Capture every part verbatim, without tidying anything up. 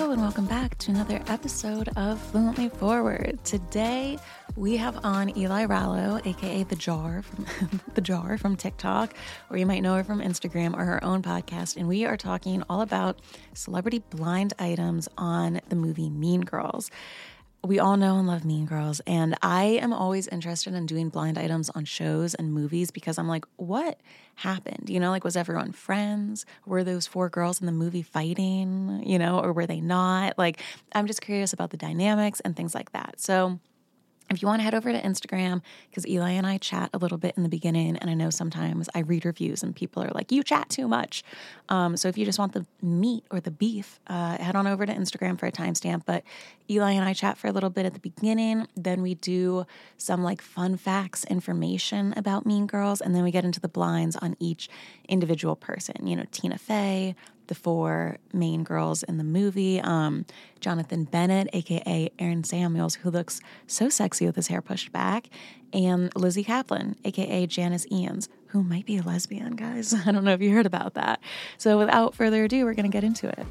Hello and welcome back to another episode of Fluently Forward. Today we have on Eli Rallo, aka The Jar from The Jar from TikTok, or you might know her from Instagram or her own podcast, and we are talking all about celebrity blind items on the movie Mean Girls. We all know and love Mean Girls, and I am always interested in doing blind items on shows and movies because I'm like, what happened? You know, like, was everyone friends? Were those four girls in the movie fighting, you know, or were they not? Like, I'm just curious about the dynamics and things like that. So if you want to head over to Instagram, because Eli and I chat a little bit in the beginning, and I know sometimes I read reviews and people are like, you chat too much. Um, so if you just want the meat or the beef, uh, head on over to Instagram for a timestamp. But Eli and I chat for a little bit at the beginning. Then we do some like fun facts, information about Mean Girls, and then we get into the blinds on each individual person. You know, Tina Fey, the four main girls in the movie, um, Jonathan Bennett, a k a. Aaron Samuels, who looks so sexy with his hair pushed back, and Lizzie Kaplan, a k a. Janice Ians, who might be a lesbian, guys. I don't know if you heard about that. So without further ado, we're going to get into it.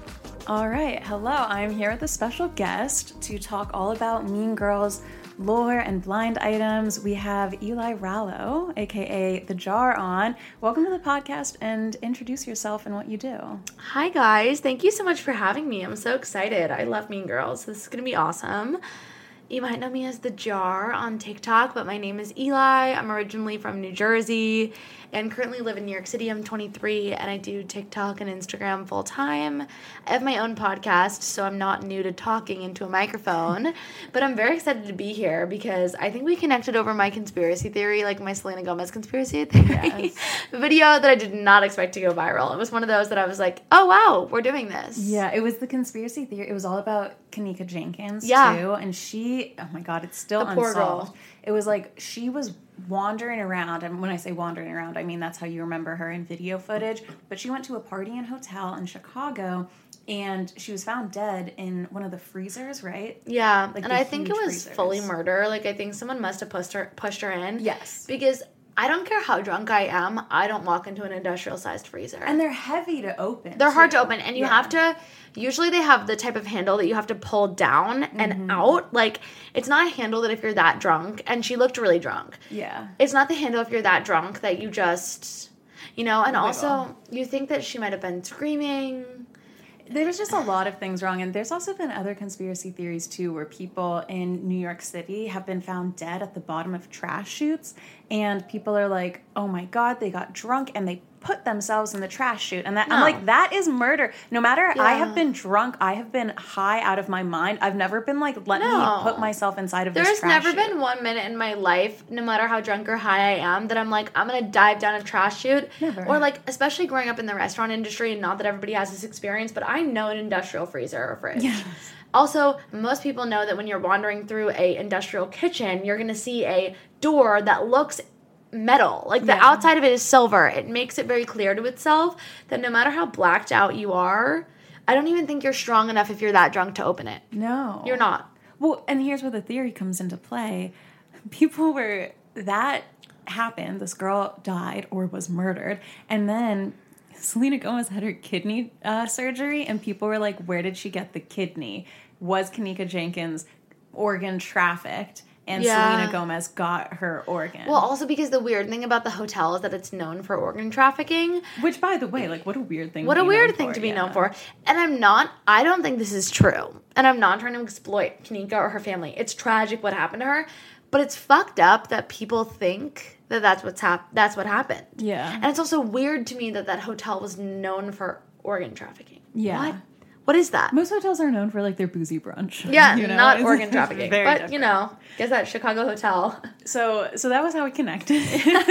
All right. Hello. I'm here with a special guest to talk all about Mean Girls lore and blind items. We have Eli Rallo, a k a. The Jar, on. Welcome to the podcast, and introduce yourself and what you do. Hi, guys. Thank you so much for having me. I'm so excited. I love Mean Girls. This is going to be awesome. You might know me as The Jar on TikTok, but my name is Eli. I'm originally from New Jersey and currently live in New York City. I'm twenty-three, and I do TikTok and Instagram full time. I have my own podcast, so I'm not new to talking into a microphone, but I'm very excited to be here because I think we connected over my conspiracy theory, like my Selena Gomez conspiracy theory yes. video that I did not expect to go viral. It was one of those that I was like, oh, wow, we're doing this. Yeah, it was the conspiracy theory. It was all about Kenneka Jenkins, yeah. too, and she, oh my God, it's still the poor unsolved. Girl. It was like she was wandering around, and when I say wandering around, I mean that's how you remember her in video footage, but she went to a party and hotel in Chicago, and she was found dead in one of the freezers, right? Yeah, like and I think it was freezers. fully murder. Like, I think someone must have pushed her, pushed her in. Yes. Because I don't care how drunk I am, I don't walk into an industrial-sized freezer. And they're heavy to open. They're too. hard to open, and you yeah. have to, usually they have the type of handle that you have to pull down and mm-hmm. out. Like, it's not a handle that if you're that drunk, and she looked really drunk. Yeah. It's not the handle if you're that drunk that you just, you know, and oh also, you think that she might have been screaming. There's just a lot of things wrong, and there's also been other conspiracy theories, too, where people in New York City have been found dead at the bottom of trash chutes, and people are like, oh my God, they got drunk, and they put themselves in the trash chute, and that no. I'm like, that is murder. No matter, yeah. I have been drunk, I have been high out of my mind, I've never been like, let no. me put myself inside of There's this trash never chute. been one minute in my life, no matter how drunk or high I am, that I'm like, I'm gonna dive down a trash chute. Never. Or like, especially growing up in the restaurant industry, and not that everybody has this experience, but I know an industrial freezer or fridge. Yes. Also, most people know that when you're wandering through a industrial kitchen, you're gonna see a door that looks metal. Like, the yeah. outside of it is silver. It makes it very clear to itself that no matter how blacked out you are, I don't even think you're strong enough if you're that drunk to open it. No. You're not. Well, and here's where the theory comes into play. People were, that happened, this girl died or was murdered, and then Selena Gomez had her kidney uh, surgery, and people were like, where did she get the kidney? Was Kenneka Jenkins organ trafficked? And yeah. Selena Gomez got her organ. Well, also because the weird thing about the hotel is that it's known for organ trafficking. Which, by the way, like, what a weird thing what to be What a weird known thing for, to be yeah. known for. And I'm not, I don't think this is true. And I'm not trying to exploit Kenneka or her family. It's tragic what happened to her. But it's fucked up that people think that that's, what's hap- that's what happened. Yeah. And it's also weird to me that that hotel was known for organ trafficking. Yeah. What? What is that? Most hotels are known for, like, their boozy brunch. Yeah, you know? not it's organ trafficking. But, different. You know, guess that Chicago hotel. So so that was how we connected.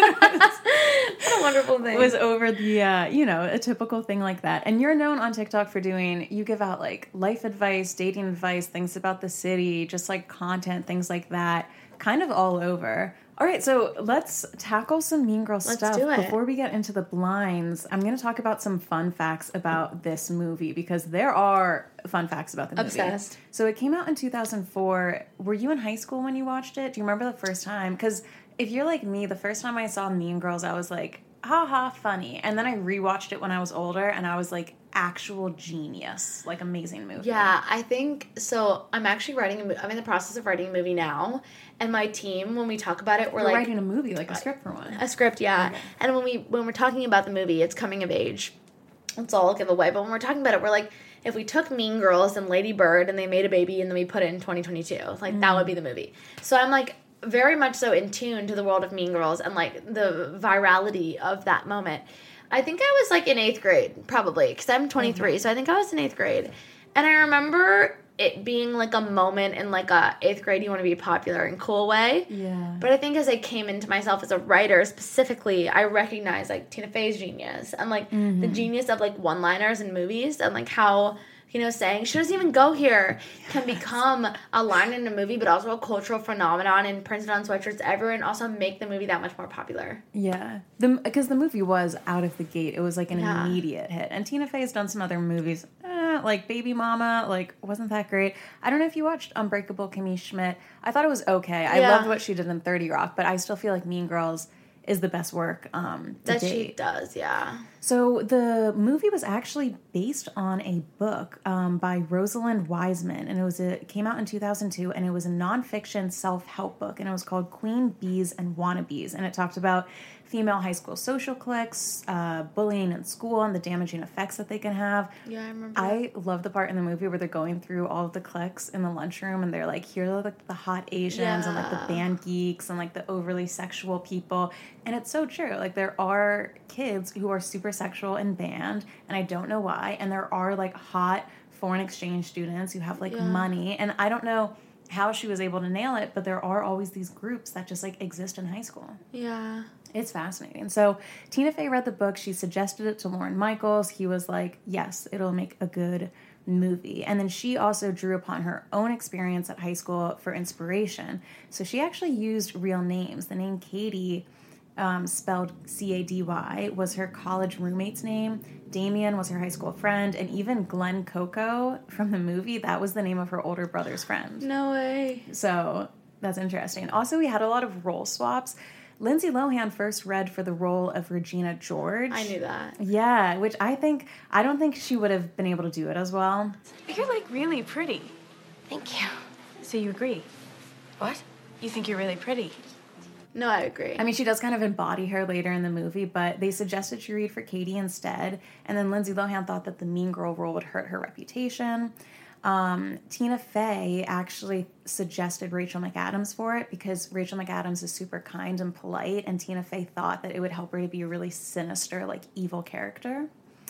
What a wonderful thing. It was over the, uh, you know, a typical thing like that. And you're known on TikTok for doing, you give out, like, life advice, dating advice, things about the city, just, like, content, things like that, kind of all over. All right, so let's tackle some Mean Girl let's stuff. Do it. Before we get into the blinds, I'm going to talk about some fun facts about this movie, because there are fun facts about the movie. Obsessed. So it came out in two thousand four. Were you in high school when you watched it? Do you remember the first time? Because if you're like me, the first time I saw Mean Girls, I was like, ha ha, funny. And then I rewatched it when I was older, and I was like, actual genius, like amazing movie. Yeah, I think so. I'm actually writing. A mo- I'm in the process of writing a movie now, and my team, when we talk about it, we're You're like writing a movie, like a script for one. A script, yeah. Okay. And when we when we're talking about the movie, it's coming of age. It's all give away. But when we're talking about it, we're like, if we took Mean Girls and Lady Bird and they made a baby and then we put it in twenty twenty-two, like mm. that would be the movie. So I'm like very much so in tune to the world of Mean Girls and like the virality of that moment. I think I was like in eighth grade, probably, because I'm twenty-three, mm-hmm. so I think I was in eighth grade. And I remember it being like a moment in like a eighth grade, you want to be popular in a cool way. Yeah. But I think as I came into myself as a writer specifically, I recognized like Tina Fey's genius and like mm-hmm. the genius of like one-liners in movies and like how, you know, saying she doesn't even go here can yes. become a line in a movie, but also a cultural phenomenon and printed on sweatshirts everywhere and also make the movie that much more popular. Yeah. the Because the movie was out of the gate. It was like an yeah. immediate hit. And Tina Fey's done some other movies, eh, like Baby Mama, like wasn't that great. I don't know if you watched Unbreakable Kimmy Schmidt. I thought it was okay. I yeah. loved what she did in thirty Rock, but I still feel like Mean Girls is the best work um, to that date. she does, yeah. So the movie was actually based on a book um, by Rosalind Wiseman, and it was a, it came out in two thousand two, and it was a nonfiction self-help book, and it was called Queen Bees and Wannabes, and it talked about female high school social cliques, uh, bullying in school, and the damaging effects that they can have. Yeah, I remember. I love the part in the movie where they're going through all of the cliques in the lunchroom, and they're like, here are like the hot Asians yeah. and like the band geeks and like the overly sexual people. And it's so true. Like there are kids who are super sexual in band, and I don't know why. And there are like hot foreign exchange students who have like yeah. money, and I don't know how she was able to nail it, but there are always these groups that just like exist in high school. Yeah. It's fascinating. So Tina Fey read the book. She suggested it to Lorne Michaels. He was like, yes, it'll make a good movie. And then she also drew upon her own experience at high school for inspiration. So she actually used real names. The name Katie, um, spelled C A D Y, was her college roommate's name. Damien was her high school friend. And even Glenn Coco from the movie, that was the name of her older brother's friend. No way. So that's interesting. Also, we had a lot of role swaps. Lindsay Lohan first read for the role of Regina George. I knew that. Yeah, which I think, I don't think she would have been able to do it as well. You're, like, really pretty. Thank you. So you agree? What? You think you're really pretty? No, I agree. I mean, she does kind of embody her later in the movie, but they suggested she read for Katie instead, and then Lindsay Lohan thought that the mean girl role would hurt her reputation. Um, Tina Fey actually suggested Rachel McAdams for it because Rachel McAdams is super kind and polite, and Tina Fey thought that it would help her to be a really sinister, like, evil character.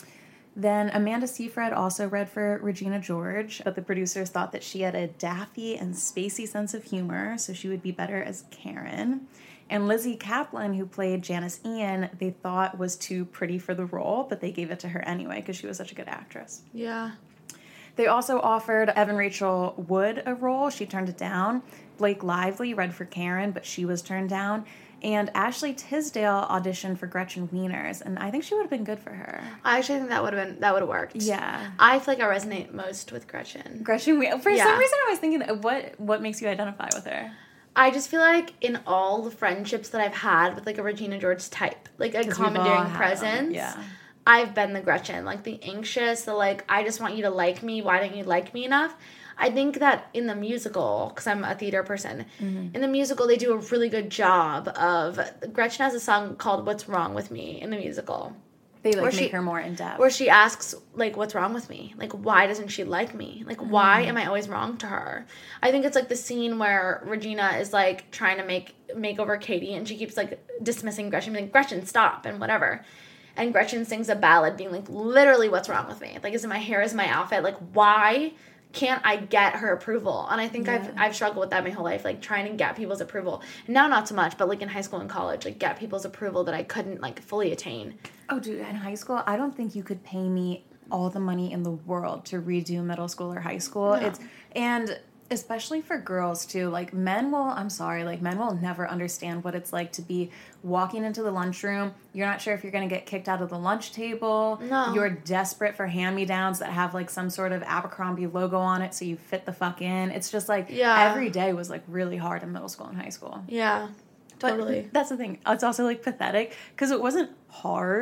Then Amanda Seyfried also read for Regina George, but the producers thought that she had a daffy and spacey sense of humor, so she would be better as Karen. And Lizzie Kaplan, who played Janice Ian, they thought was too pretty for the role, but they gave it to her anyway because she was such a good actress. Yeah. They also offered Evan Rachel Wood a role. She turned it down. Blake Lively read for Karen, but she was turned down. And Ashley Tisdale auditioned for Gretchen Wieners, and I think she would have been good for her. I actually think that would have been that would have worked. Yeah, I feel like I resonate most with Gretchen. Gretchen Wieners. For yeah. some reason, I was thinking, what what makes you identify with her? I just feel like in all the friendships that I've had with like a Regina George type, like a commandeering presence, yeah. I've been the Gretchen, like the anxious, the like, I just want you to like me. Why don't you like me enough? I think that in the musical, because I'm a theater person, mm-hmm. in the musical they do a really good job of, Gretchen has a song called What's Wrong With Me in the musical. They like where make she, her more in depth. Where she asks, like, what's wrong with me? Like, why doesn't she like me? Like, mm-hmm. why am I always wrong to her? I think it's like the scene where Regina is like trying to make make over Katie and she keeps like dismissing Gretchen, being like, Gretchen, stop, and whatever. And Gretchen sings a ballad being like, literally, what's wrong with me? Like, is it my hair? Is it my outfit? Like, why can't I get her approval? And I think yeah. I've I've struggled with that my whole life, like, trying to get people's approval. And now not so much, but, like, in high school and college, like, get people's approval that I couldn't, like, fully attain. Oh, dude, in high school, I don't think you could pay me all the money in the world to redo middle school or high school. No. It's and... especially for girls, too. Like, men will, I'm sorry, like, men will never understand what it's like to be walking into the lunchroom. You're not sure if you're going to get kicked out of the lunch table. No. You're desperate for hand-me-downs that have, like, some sort of Abercrombie logo on it so you fit the fuck in. It's just, like, yeah. every day was, like, really hard in middle school and high school. Yeah, totally. But that's the thing. It's also, like, pathetic because it wasn't hard.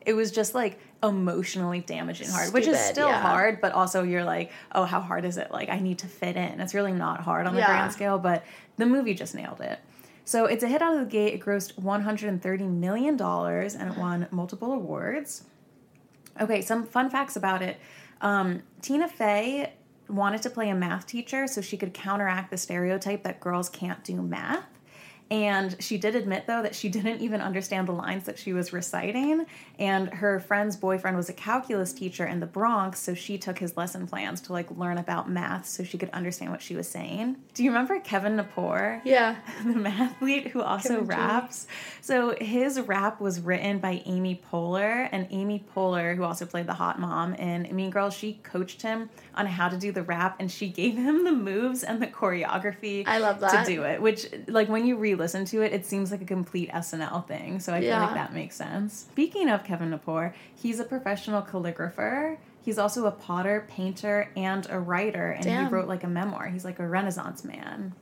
It was just like emotionally damaging hard, which is Stupid, still yeah. hard, but also you're like, oh, how hard is it? Like, I need to fit in. It's really not hard on the Yeah. grand scale, but the movie just nailed it. So it's a hit out of the gate. It grossed one hundred thirty million dollars and it won multiple awards. Okay, some fun facts about it. Um, Tina Fey wanted to play a math teacher so she could counteract the stereotype that girls can't do math. And she did admit, though, that she didn't even understand the lines that she was reciting. And her friend's boyfriend was a calculus teacher in the Bronx, so she took his lesson plans to, like, learn about math so she could understand what she was saying. Do you remember Kevin Napor? Yeah. The mathlete who also Kevin raps. So his rap was written by Amy Poehler, and Amy Poehler, who also played the hot mom in Mean Girls, she coached him on how to do the rap, and she gave him the moves and the choreography I love that. to do it, which, like, when you re-listen to it, it seems like a complete S N L thing, so I feel Yeah. like that makes sense. Speaking of Kevin Napor, he's a professional calligrapher. He's also a potter, painter, and a writer, and Damn. he wrote, like, a memoir. He's, like, a Renaissance man.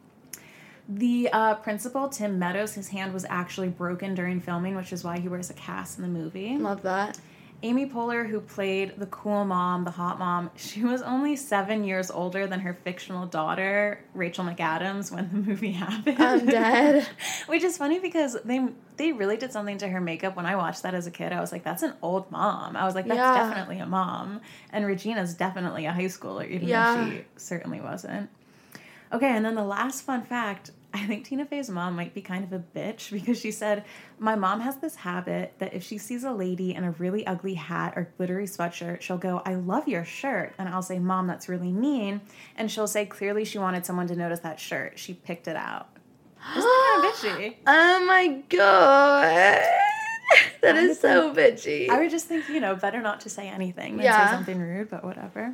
The uh, principal, Tim Meadows, his hand was actually broken during filming, which is why he wears a cast in the movie. Love that. Amy Poehler, who played the cool mom, the hot mom, she was only seven years older than her fictional daughter, Rachel McAdams, when the movie happened. I'm dead. Which is funny because they they really did something to her makeup. When I watched that as a kid, I was like, that's an old mom. I was like, that's Yeah. definitely a mom. And Regina's definitely a high schooler, even Yeah. though she certainly wasn't. Okay, and then the last fun fact, I think Tina Fey's mom might be kind of a bitch because she said, my mom has this habit that if she sees a lady in a really ugly hat or glittery sweatshirt, she'll go, I love your shirt. And I'll say, Mom, that's really mean. And she'll say, clearly she wanted someone to notice that shirt. She picked it out. Isn't that kind of bitchy? Oh my god. That is so bitchy. I would just think, you know, better not to say anything than Yeah. say something rude, but whatever.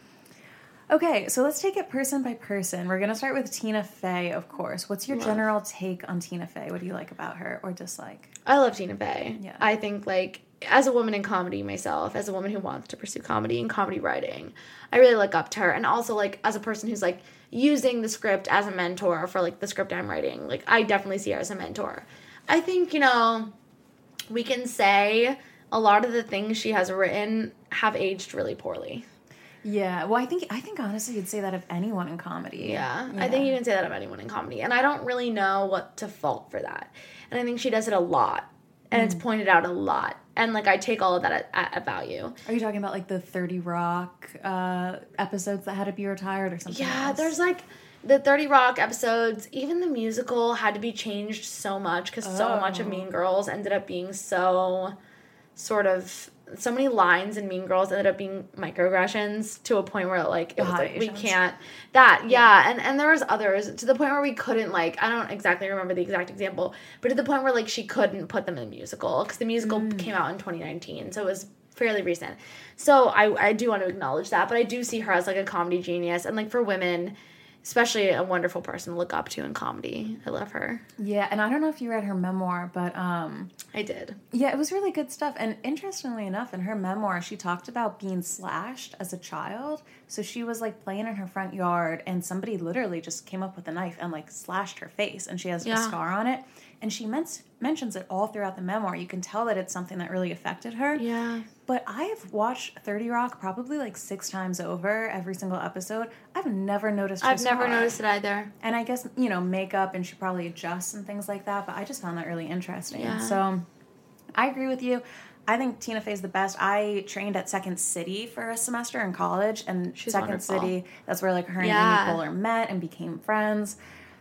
Okay, so let's take it person by person. We're going to start with Tina Fey, of course. What's your Love. general take on Tina Fey? What do you like about her or dislike? I love Tina Fey. Yeah. I think, like, as a woman in comedy myself, as a woman who wants to pursue comedy and comedy writing, I really look up to her. And also, like, as a person who's, like, using the script as a mentor for, like, the script I'm writing, like, I definitely see her as a mentor. I think, you know, we can say a lot of the things she has written have aged really poorly. Yeah, well, I think I think honestly you'd say that of anyone in comedy. Yeah, I think you can say that of anyone in comedy. And I don't really know what to fault for that. And I think she does it a lot. And Mm. it's pointed out a lot. And, like, I take all of that at, at, at value. Are you talking about like the thirty Rock uh, episodes that had to be retired or something Yeah, else? there's, like, the thirty Rock episodes. Even the musical had to be changed so much because so much of Oh. Mean Girls ended up being so sort of... So many lines in Mean Girls ended up being microaggressions to a point where, like, it was like, we Asians. can't... That, yeah. And, and there was others to the point where we couldn't, like... I don't exactly remember the exact example, but to the point where, like, she couldn't put them in the musical because the musical Mm. came out in twenty nineteen, so it was fairly recent. So I, I do want to acknowledge that, but I do see her as, like, a comedy genius. And, like, for women... Especially a wonderful person to look up to in comedy. I love her. Yeah, and I don't know if you read her memoir, but um, I did. yeah, it was really good stuff. And interestingly enough, in her memoir, she talked about being slashed as a child. So she was like playing in her front yard, and somebody literally just came up with a knife and like slashed her face, and she has Yeah. a scar on it. And she men- mentions it all throughout the memoir. You can tell that it's something that really affected her. Yeah. But I have watched thirty Rock probably like six times over every single episode. I've never noticed her I've never scar. noticed it either. And I guess, you know, makeup and she probably adjusts and things like that. But I just found that really interesting. Yeah. So I agree with you. I think Tina Fey's the best. I trained at Second City for a semester in college. And She's Second wonderful. City, that's where like her and Yeah. Amy Poehler met and became friends.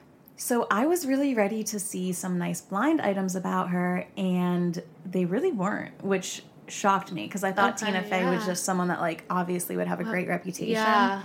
So I was really ready to see some nice blind items about her. And they really weren't, which shocked me. Because I thought Okay, Tina Fey was yeah. just someone that like obviously would have a great reputation. Yeah.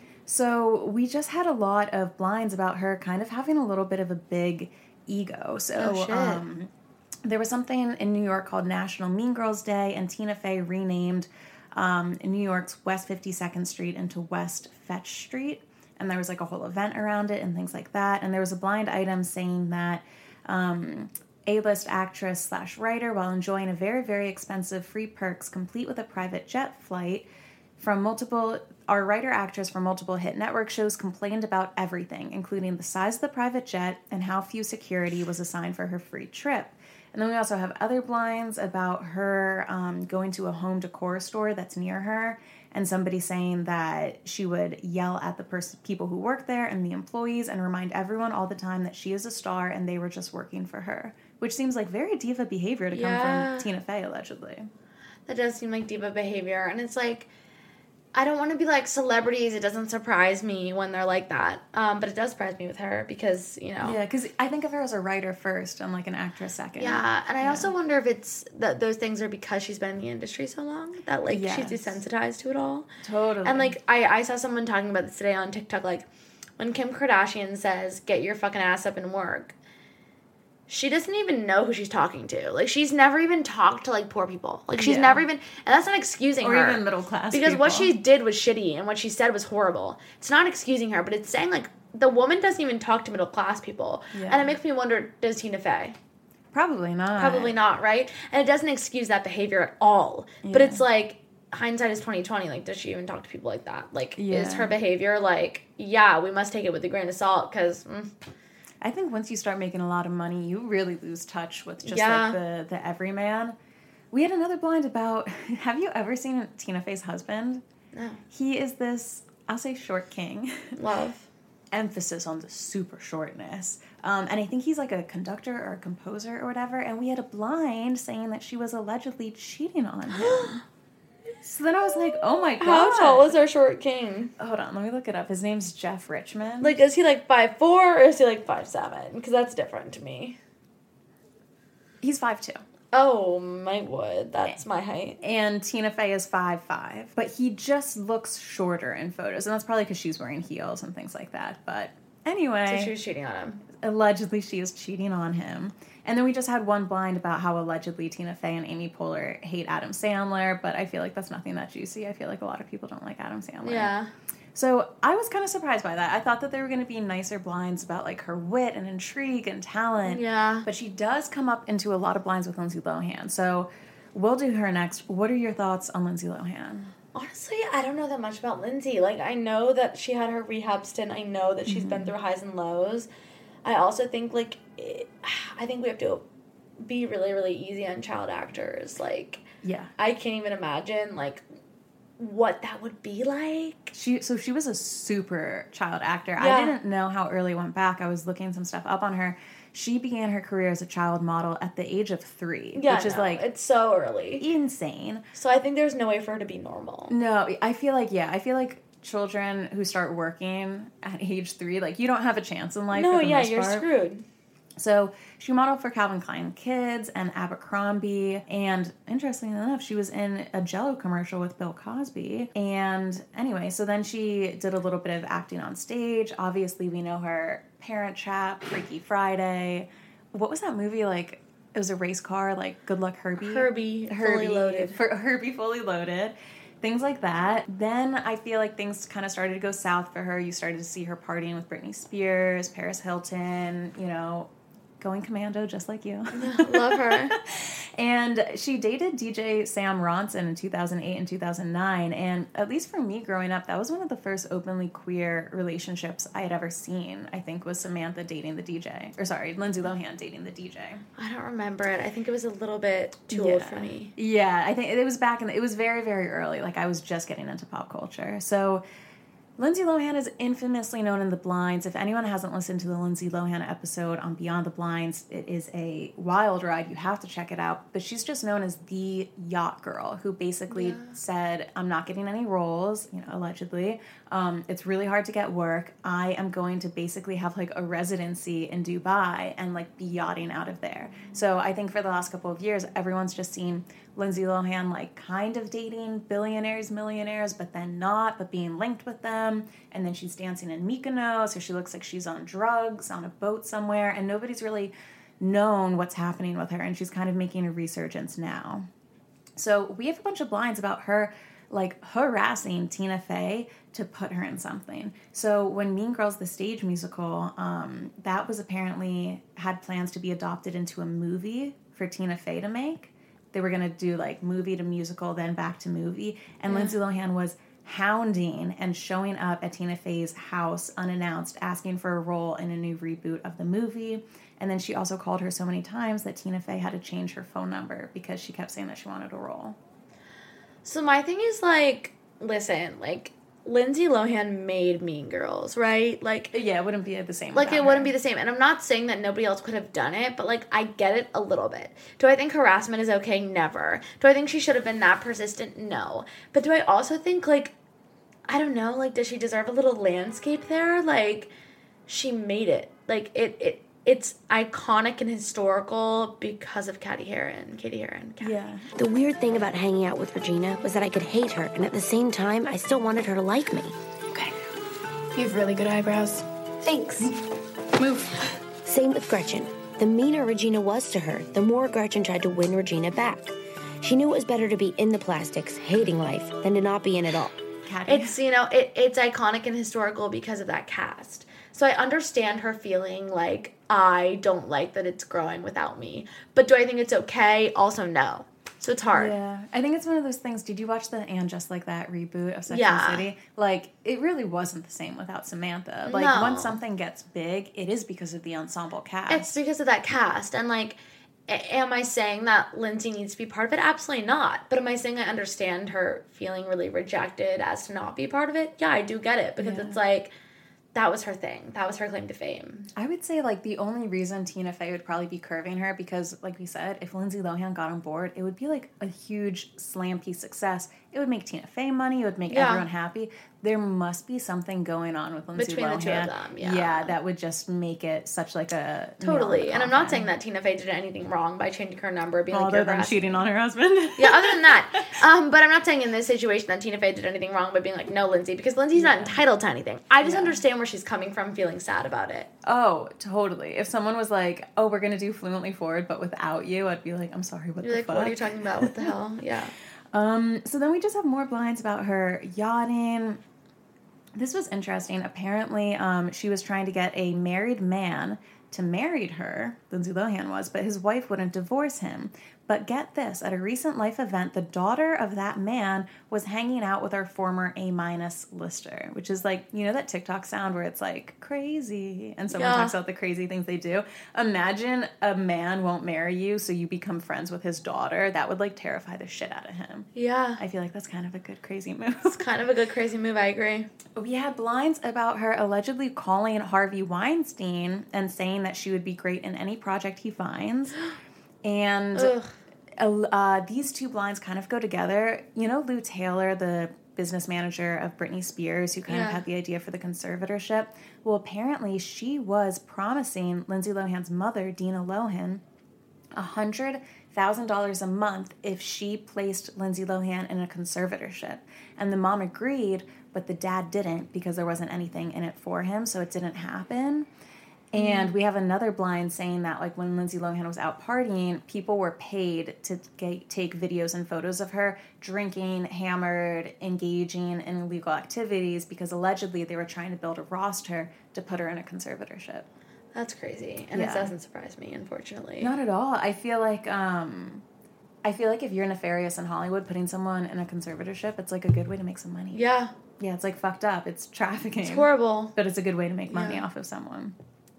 So we just had a lot of blinds about her kind of having a little bit of a big ego. So Oh, shit. um, there was something in New York called National Mean Girls Day, and Tina Fey renamed um, New York's West fifty-second Street into West Fetch Street. And there was like a whole event around it and things like that. And there was a blind item saying that um, A-list actress slash writer, while enjoying a very, very expensive free perks complete with a private jet flight, from multiple, our writer-actress for multiple hit network shows complained about everything, including the size of the private jet and how few security was assigned for her free trip. And then we also have other blinds about her um, going to a home decor store that's near her, and somebody saying that she would yell at the pers- people who work there and the employees and remind everyone all the time that she is a star and they were just working for her, which seems like very diva behavior to Yeah. come from Tina Fey, allegedly. That does seem like diva behavior. And it's like, I don't want to be like celebrities. It doesn't surprise me when they're like that. Um, but it does surprise me with her because, you know. Yeah, because I think of her as a writer first and like an actress second. Yeah, and I Yeah. also wonder if it's that those things are because she's been in the industry so long that like Yes. she's desensitized to it all. Totally. And like I, I saw someone talking about this today on TikTok, like when Kim Kardashian says, "Get your fucking ass up and work," she doesn't even know who she's talking to. Like she's never even talked to like poor people. Like she's Yeah. never even, and that's not excusing Or her. even middle class Because what people. she did was shitty and what she said was horrible. It's not excusing her, but it's saying like the woman doesn't even talk to middle class people. Yeah. And it makes me wonder, does Tina Fey? Probably not. Probably not, right? And it doesn't excuse that behavior at all. But Yeah. it's like hindsight is twenty twenty. Like, does she even talk to people like that? Like, Yeah. is her behavior like, yeah, we must take it with a grain of salt because mm, I think once you start making a lot of money, you really lose touch with just Yeah. like the, the everyman. We had another blind about, have you ever seen Tina Fey's husband? no, He is this, I'll say short king. love. Emphasis on the super shortness. Um, and I think he's like a conductor or a composer or whatever. And we had a blind saying that she was allegedly cheating on him. So then I was like, oh my God. How tall is our short king? Hold on, let me look it up. His name's Jeff Richmond. Like, is he like five four or is he like five seven? Because that's different to me. He's five two. Oh, my wood. That's my height. And Tina Fey is five five. But he just looks shorter in photos. And that's probably because she's wearing heels and things like that. But anyway. So she was cheating on him. Allegedly she is cheating on him. And then we just had one blind about how allegedly Tina Fey and Amy Poehler hate Adam Sandler. But I feel like that's nothing that juicy. I feel like a lot of people don't like Adam Sandler. Yeah. So I was kind of surprised by that. I thought that there were going to be nicer blinds about like her wit and intrigue and talent. Yeah. But she does come up into a lot of blinds with Lindsay Lohan. So we'll do her next. What are your thoughts on Lindsay Lohan? Honestly, I don't know that much about Lindsay. Like, I know that she had her rehab stint. I know that she's Mm-hmm. been through highs and lows. I also think, like, it, I think we have to be really, really easy on child actors. Like, Yeah. I can't even imagine, like, what that would be like. She so she was a super child actor. Yeah. I didn't know how early it went back. I was looking some stuff up on her. She began her career as a child model at the age of three, Yeah, which is no, like it's so early. insane. So I think there's no way for her to be normal. No, I feel like, yeah, I feel like children who start working at age three, like, you don't have a chance in life. No, for the yeah, most you're part. screwed. So she modeled for Calvin Klein Kids and Abercrombie, and interestingly enough, she was in a Jell-O commercial with Bill Cosby. And anyway, so then she did a little bit of acting on stage. Obviously, we know her Parent Trap, Freaky Friday. What was that movie like? It was a race car, like Good Luck Herbie. Herbie, fully loaded. For Herbie Fully Loaded. Things like that. Then I feel like things kind of started to go south for her. You started to see her partying with Britney Spears, Paris Hilton, you know, going commando just like you. Love her. And she dated D J Sam Ronson in two thousand eight and two thousand nine. And at least for me growing up, that was one of the first openly queer relationships I had ever seen, I think, was Samantha dating the D J. Or sorry, Lindsay Lohan dating the D J. I don't remember it. I think it was a little bit too Yeah. old for me. Yeah, I think it was back in the, it was very, very early. Like, I was just getting into pop culture. So Lindsay Lohan is infamously known in the blinds. If anyone hasn't listened to the Lindsay Lohan episode on Beyond the Blinds, it is a wild ride. You have to check it out. But she's just known as the yacht girl who basically Yeah. said, I'm not getting any roles, you know, allegedly. Um, it's really hard to get work. I am going to basically have like a residency in Dubai and like be yachting out of there. So I think for the last couple of years, everyone's just seen Lindsay Lohan like kind of dating billionaires, millionaires, but then not, but being linked with them. And then she's dancing in Mykonos, so she looks like she's on drugs, on a boat somewhere, and nobody's really known what's happening with her, and she's kind of making a resurgence now. So we have a bunch of blinds about her like harassing Tina Fey to put her in something. So when Mean Girls, the stage musical, um, that was apparently had plans to be adopted into a movie for Tina Fey to make. They were going to do like movie to musical, then back to movie. And Yeah. Lindsay Lohan was hounding and showing up at Tina Fey's house unannounced, asking for a role in a new reboot of the movie. And then she also called her so many times that Tina Fey had to change her phone number because she kept saying that she wanted a role. So my thing is, like, listen, like, Lindsay Lohan made Mean Girls, right? Like, yeah, it wouldn't be the same. Like, it her. wouldn't be the same. And I'm not saying that nobody else could have done it, but, like, I get it a little bit. Do I think harassment is okay? Never. Do I think she should have been that persistent? No. But do I also think, like, I don't know, like, does she deserve a little landscape there? Like, she made it. Like, it, it it's iconic and historical because of Katie Heron. Katie Heron. Katie. Yeah. The weird thing about hanging out with Regina was that I could hate her, and at the same time, I still wanted her to like me. Okay. You have really good eyebrows. Thanks. Move. Same with Gretchen. The meaner Regina was to her, the more Gretchen tried to win Regina back. She knew it was better to be in the plastics, hating life, than to not be in it all. Katie. It's, you know, it, it's iconic and historical because of that cast. So I understand her feeling like, I don't like that it's growing without me. But do I think it's okay? Also, no. So it's hard. Yeah. I think it's one of those things. Did you watch the And Just Like That reboot of Sex Yeah. and the City? Like, it really wasn't the same without Samantha. Like, No. once something gets big, it is because of the ensemble cast. It's because of that cast. And, like, a- am I saying that Lindsay needs to be part of it? Absolutely not. But am I saying I understand her feeling really rejected as to not be part of it? Yeah, I do get it. Because Yeah. it's like, that was her thing. That was her claim to fame. I would say, like, the only reason Tina Fey would probably be curving her, because, like we said, if Lindsay Lohan got on board, it would be, like, a huge slam piece success. It would make Tina Fey money. It would make Yeah. everyone happy. There must be something going on with Lindsay Between Lohan. the two of them, yeah. Yeah, that would just make it such, like, a... Totally. And I'm not coffin. saying that Tina Fey did anything wrong by changing her number, being like, Other you're than harassing cheating me. on her husband. Yeah, other than that. Um, but I'm not saying in this situation that Tina Fey did anything wrong by being like, no, Lindsay, because Lindsay's not entitled to anything. I just Yeah. understand where she's coming from feeling sad about it. Oh, totally. If someone was like, oh, we're going to do Fluently Forward, but without you, I'd be like, I'm sorry, what You're the like, fuck? what are you talking about? What the hell? Yeah. Um, so then we just have more blinds about her yachting. This was interesting. Apparently, um, she was trying to get a married man to marry her, Lindsay Lohan was, but his wife wouldn't divorce him. But get this, at a recent life event, the daughter of that man was hanging out with our former A-minus lister, which is like, you know that TikTok sound where it's like, crazy, and someone Yeah. talks about the crazy things they do? Imagine a man won't marry you, so you become friends with his daughter. That would, like, terrify the shit out of him. Yeah. I feel like that's kind of a good crazy move. It's kind of a good crazy move, I agree. We had blinds about her allegedly calling Harvey Weinstein and saying that she would be great in any project he finds. And Ugh. uh, these two blinds kind of go together. You know Lou Taylor, the business manager of Britney Spears, who kind Yeah. of had the idea for the conservatorship? Well, apparently she was promising Lindsay Lohan's mother, Dina Lohan, one hundred thousand dollars a month if she placed Lindsay Lohan in a conservatorship. And the mom agreed, but the dad didn't because there wasn't anything in it for him, so it didn't happen. And we have another blind saying that, like, when Lindsay Lohan was out partying, people were paid to get, take videos and photos of her drinking, hammered, engaging in illegal activities because allegedly they were trying to build a roster to put her in a conservatorship. That's crazy. And Yeah. it doesn't surprise me, unfortunately. Not at all. I feel like um, I feel like if you're nefarious in Hollywood, putting someone in a conservatorship, it's like a good way to make some money. Yeah. Yeah, it's like fucked up. It's trafficking. It's horrible. But it's a good way to make money Yeah. off of someone.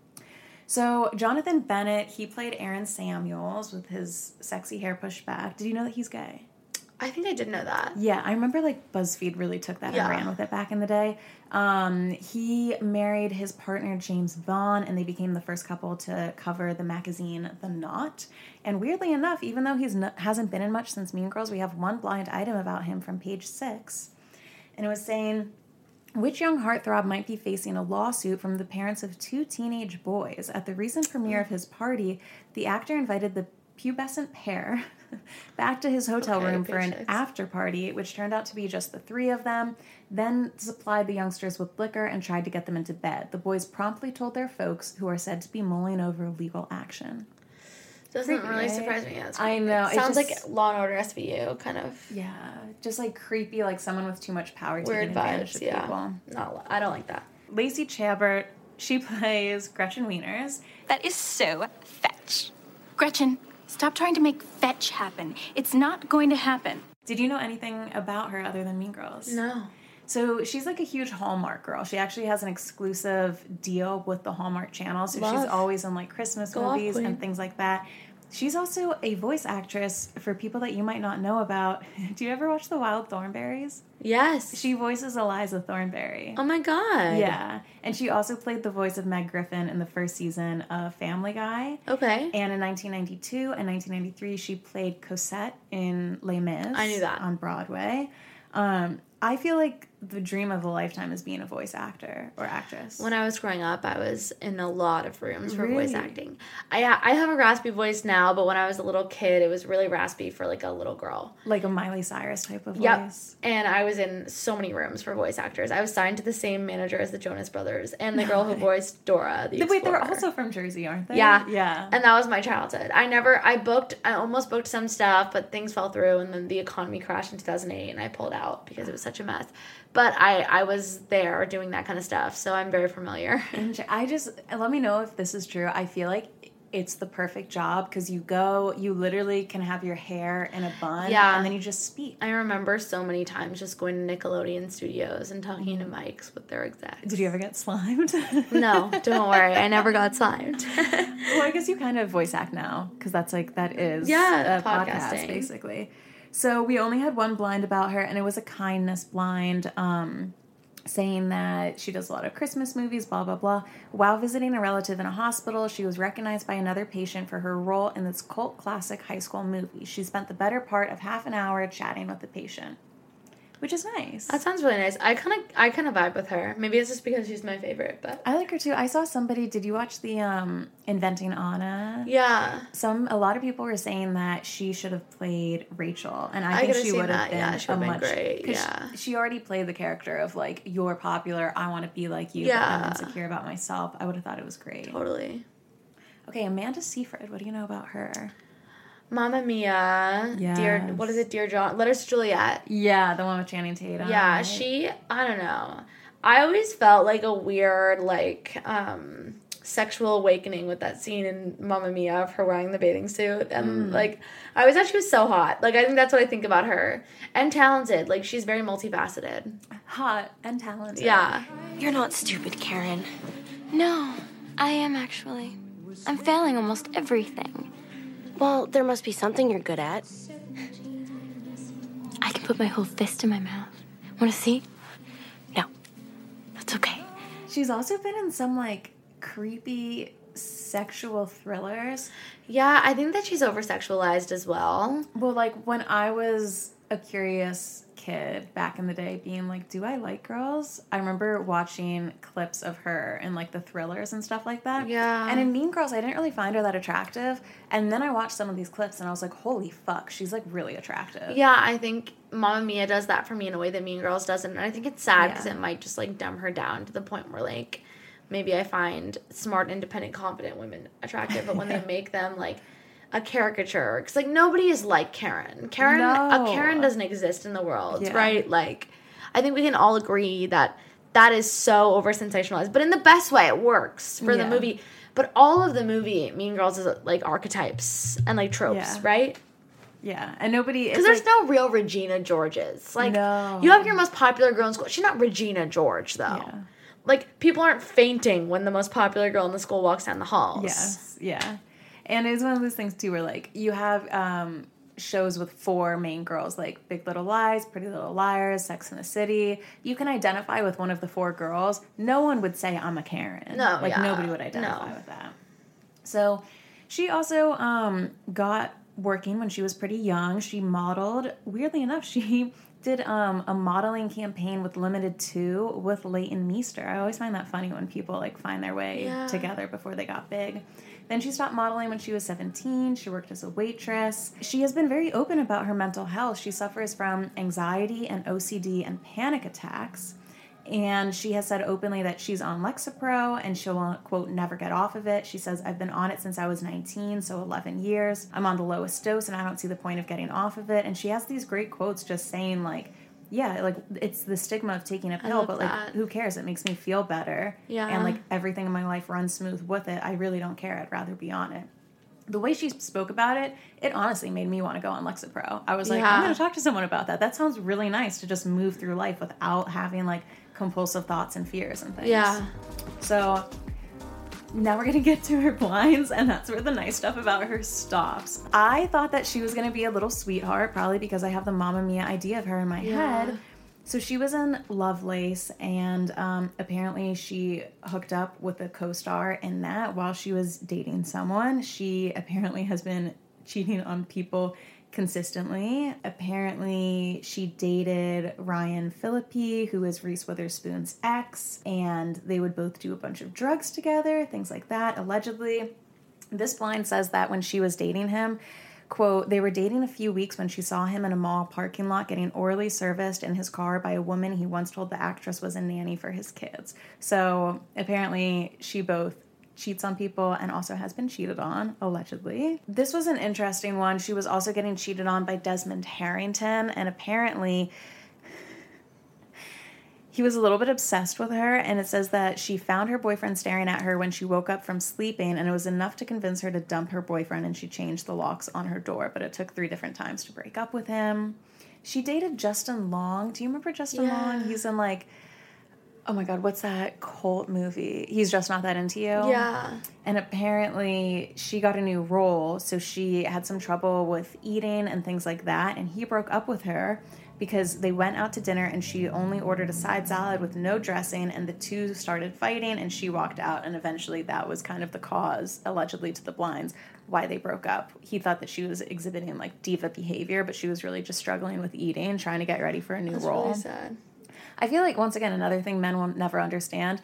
So Jonathan Bennett, he played Aaron Samuels with his sexy hair pushed back. Did you know that he's gay? I think I did know that. Yeah, I remember like BuzzFeed really took that Yeah. and ran with it back in the day. Um, he married his partner James Vaughn, and they became the first couple to cover the magazine The Knot. And weirdly enough, even though he's not, hasn't been in much since Mean Girls, we have one blind item about him from page six. And it was saying, which young heartthrob might be facing a lawsuit from the parents of two teenage boys? At the recent premiere of his party, the actor invited the pubescent pair back to his hotel Okay, room for an page six. after party, which turned out to be just the three of them, then supplied the youngsters with liquor and tried to get them into bed. The boys promptly told their folks, who are said to be mulling over legal action. Doesn't Creepy, really right? surprise me. That's I creepy. know, it Sounds just- like Law and Order S V U, kind of Yeah, just like creepy, like someone with too much power weird taking advantage vibes. of Yeah. people. Not, I don't like that. Lacey Chabert, she plays Gretchen Wieners. That is so fetch. Gretchen, stop trying to make fetch happen. It's not going to happen. Did you know anything about her other than Mean Girls? No. So she's like a huge Hallmark girl. She actually has an exclusive deal with the Hallmark Channel. So Love. she's always in like Christmas Go movies and things like that. She's also a voice actress for people that you might not know about. Do you ever watch The Wild Thornberrys? Yes. She voices Eliza Thornberry. Oh my God. Yeah. And she also played the voice of Meg Griffin in the first season of Family Guy. Okay. And in nineteen ninety-two and nineteen ninety-three, she played Cosette in Les Mis. I knew that. On Broadway. Um, I feel like the dream of a lifetime is being a voice actor or actress. When I was growing up, I was in a lot of rooms for really? voice acting. I I have a raspy voice now, but when I was a little kid, it was really raspy for like a little girl. Like a Miley Cyrus type of yep. voice. And I was in so many rooms for voice actors. I was signed to the same manager as the Jonas Brothers and the girl who voiced Dora the Explorer. Wait, they're also from Jersey, aren't they? Yeah. Yeah. And that was my childhood. I never, I booked, I almost booked some stuff, but things fell through, and then the economy crashed in two thousand eight, and I pulled out because it was such a mess. But I, I was there doing that kind of stuff, so I'm very familiar. And I just, let me know if this is true. I feel like it's the perfect job because you go, you literally can have your hair in a bun, yeah. and then you just speak. I remember so many times just going to Nickelodeon studios and talking to mics with their execs. Did you ever get slimed? No, don't worry. I never got slimed. Well, I guess you kind of voice act now because that's like, that is yeah, a podcast, basically. So we only had one blind about her, and it was a kindness blind, um, saying that she does a lot of Christmas movies, blah, blah, blah. While visiting a relative in a hospital, she was recognized by another patient for her role in this cult classic high school movie. She spent the better part of half an hour chatting with the patient, which is nice. That sounds really nice. I kind of I kind of vibe with her. Maybe it's just because she's my favorite, but I like her too. I saw somebody, did you watch the um, Inventing Anna? Yeah. Some a lot of people were saying that she should have played Rachel, and I, I think she would have been, yeah, she would a have been much, great. Yeah. She, she already played the character of like, you're popular, I want to be like you, yeah. but I'm insecure about myself. I would have thought it was great. Totally. Okay, Amanda Seyfried, what do you know about her? Mamma Mia. Yes. Dear, what is it? Dear John. Letters to Juliet. Yeah, the one with Channing Tatum. Yeah, she, I don't know. I always felt like a weird, like, um, sexual awakening with that scene in Mamma Mia of her wearing the bathing suit. And, mm. like, I always thought she was so hot. Like, I think that's what I think about her. And talented. Like, she's very multifaceted. Hot and talented. Yeah. You're not stupid, Karen. No, I am actually. I'm failing almost everything. Well, there must be something you're good at. I can put my whole fist in my mouth. Want to see? No. That's okay. She's also been in some, like, creepy sexual thrillers. Yeah, I think that she's over-sexualized as well. Well, like, when I was a curious kid back in the day being like, do I like girls? I remember watching clips of her in like the thrillers and stuff like that. Yeah. And in Mean Girls, I didn't really find her that attractive. And then I watched some of these clips and I was like, holy fuck, she's like really attractive. Yeah, I think Mamma Mia does that for me in a way that Mean Girls doesn't. And I think it's sad because yeah. it might just like dumb her down to the point where like maybe I find smart, independent, confident women attractive, but when they make them like a caricature, because like nobody is like Karen. Karen, no. a Karen doesn't exist in the world, yeah. right? Like, I think we can all agree that that is so over sensationalized, but in the best way. It works for yeah. the movie, but all of the movie Mean Girls is like archetypes and like tropes, yeah. right? Yeah, and nobody because there's like, no real Regina Georges. Like, no. you have your most popular girl in school. She's not Regina George though. Yeah. Like, people aren't fainting when the most popular girl in the school walks down the halls. Yes, yeah. And it's one of those things, too, where, like, you have um, shows with four main girls, like Big Little Lies, Pretty Little Liars, Sex and the City. You can identify with one of the four girls. No one would say, I'm a Karen. No, Like, yeah. nobody would identify No. with that. So, she also um, got working when she was pretty young. She modeled. Weirdly enough, she did um, a modeling campaign with Limited two with Leighton Meester. I always find that funny when people, like, find their way yeah. together before they got big. Then she stopped modeling when she was seventeen. She worked as a waitress. She has been very open about her mental health. She suffers from anxiety and O C D and panic attacks. And she has said openly that she's on Lexapro and she'll, quote, never get off of it. She says, I've been on it since I was nineteen, so eleven years. I'm on the lowest dose and I don't see the point of getting off of it. And she has these great quotes just saying, like, yeah, like, it's the stigma of taking a pill, but, like, that. who cares? It makes me feel better. Yeah. And, like, everything in my life runs smooth with it. I really don't care. I'd rather be on it. the way she spoke about it, it honestly made me want to go on Lexapro. I was like, Yeah. I'm going to talk to someone about that. That sounds really nice to just move through life without having like compulsive thoughts and fears and things. Yeah. So now we're going to get to her blinds, and that's where the nice stuff about her stops. I thought that she was going to be a little sweetheart, probably because I have the Mamma Mia idea of her in my Yeah. head. So she was in Lovelace, and um, apparently she hooked up with a co-star in that while she was dating someone. She apparently has been cheating on people consistently. Apparently she dated Ryan Phillippe, who is Reese Witherspoon's ex, and they would both do a bunch of drugs together, things like that, allegedly. This blind says that when she was dating him, quote, they were dating a few weeks when she saw him in a mall parking lot getting orally serviced in his car by a woman he once told the actress was a nanny for his kids. So apparently she both cheats on people and also has been cheated on, allegedly. This was an interesting one. She was also getting cheated on by Desmond Harrington, and apparently he was a little bit obsessed with her, and it says that she found her boyfriend staring at her when she woke up from sleeping, and it was enough to convince her to dump her boyfriend, and she changed the locks on her door, but it took three different times to break up with him. She dated Justin Long. Do you remember Justin Yeah. Long? He's in, like, oh my God, what's that cult movie? He's Just Not That Into You? Yeah. And apparently she got a new role, so she had some trouble with eating and things like that, and he broke up with her because they went out to dinner and she only ordered a side salad with no dressing, and the two started fighting and she walked out, and eventually that was kind of the cause, allegedly to the blinds, why they broke up. He thought that she was exhibiting like diva behavior, but she was really just struggling with eating, trying to get ready for a new That's role. really sad. I feel like, once again, another thing men will never understand,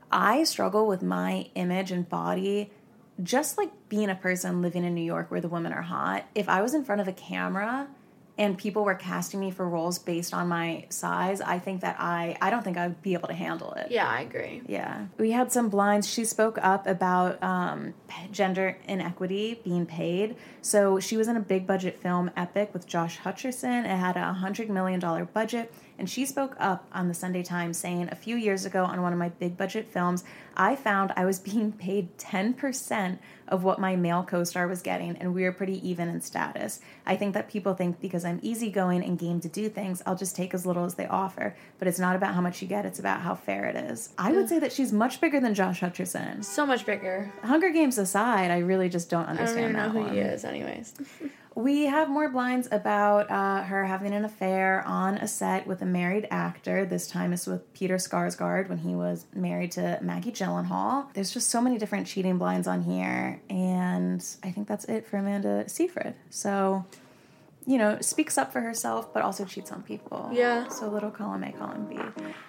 I struggle with my image and body just like being a person living in New York where the women are hot. If I was in front of a camera and people were casting me for roles based on my size, I think that I, I don't think I would be able to handle it. Yeah, I agree. Yeah. We had some blinds. She spoke up about um, gender inequity being paid. So she was in a big budget film, Epic, with Josh Hutcherson. It had a one hundred million dollars budget. And she spoke up on the Sunday Times saying, a few years ago on one of my big budget films, I found I was being paid ten percent of what my male co-star was getting, and we were pretty even in status. I think that people think because I'm easygoing and game to do things, I'll just take as little as they offer. But it's not about how much you get, it's about how fair it is. I would say that she's much bigger than Josh Hutcherson. So much bigger. Hunger Games aside, I really just don't I don't understand even know that who one. he is, anyways. We have more blinds about uh, her having an affair on a set with a married actor. This time it's with Peter Skarsgård when he was married to Maggie Gyllenhaal. There's just so many different cheating blinds on here, and I think that's it for Amanda Seyfried. So, you know, speaks up for herself, but also cheats on people. Yeah. So little column A, column B.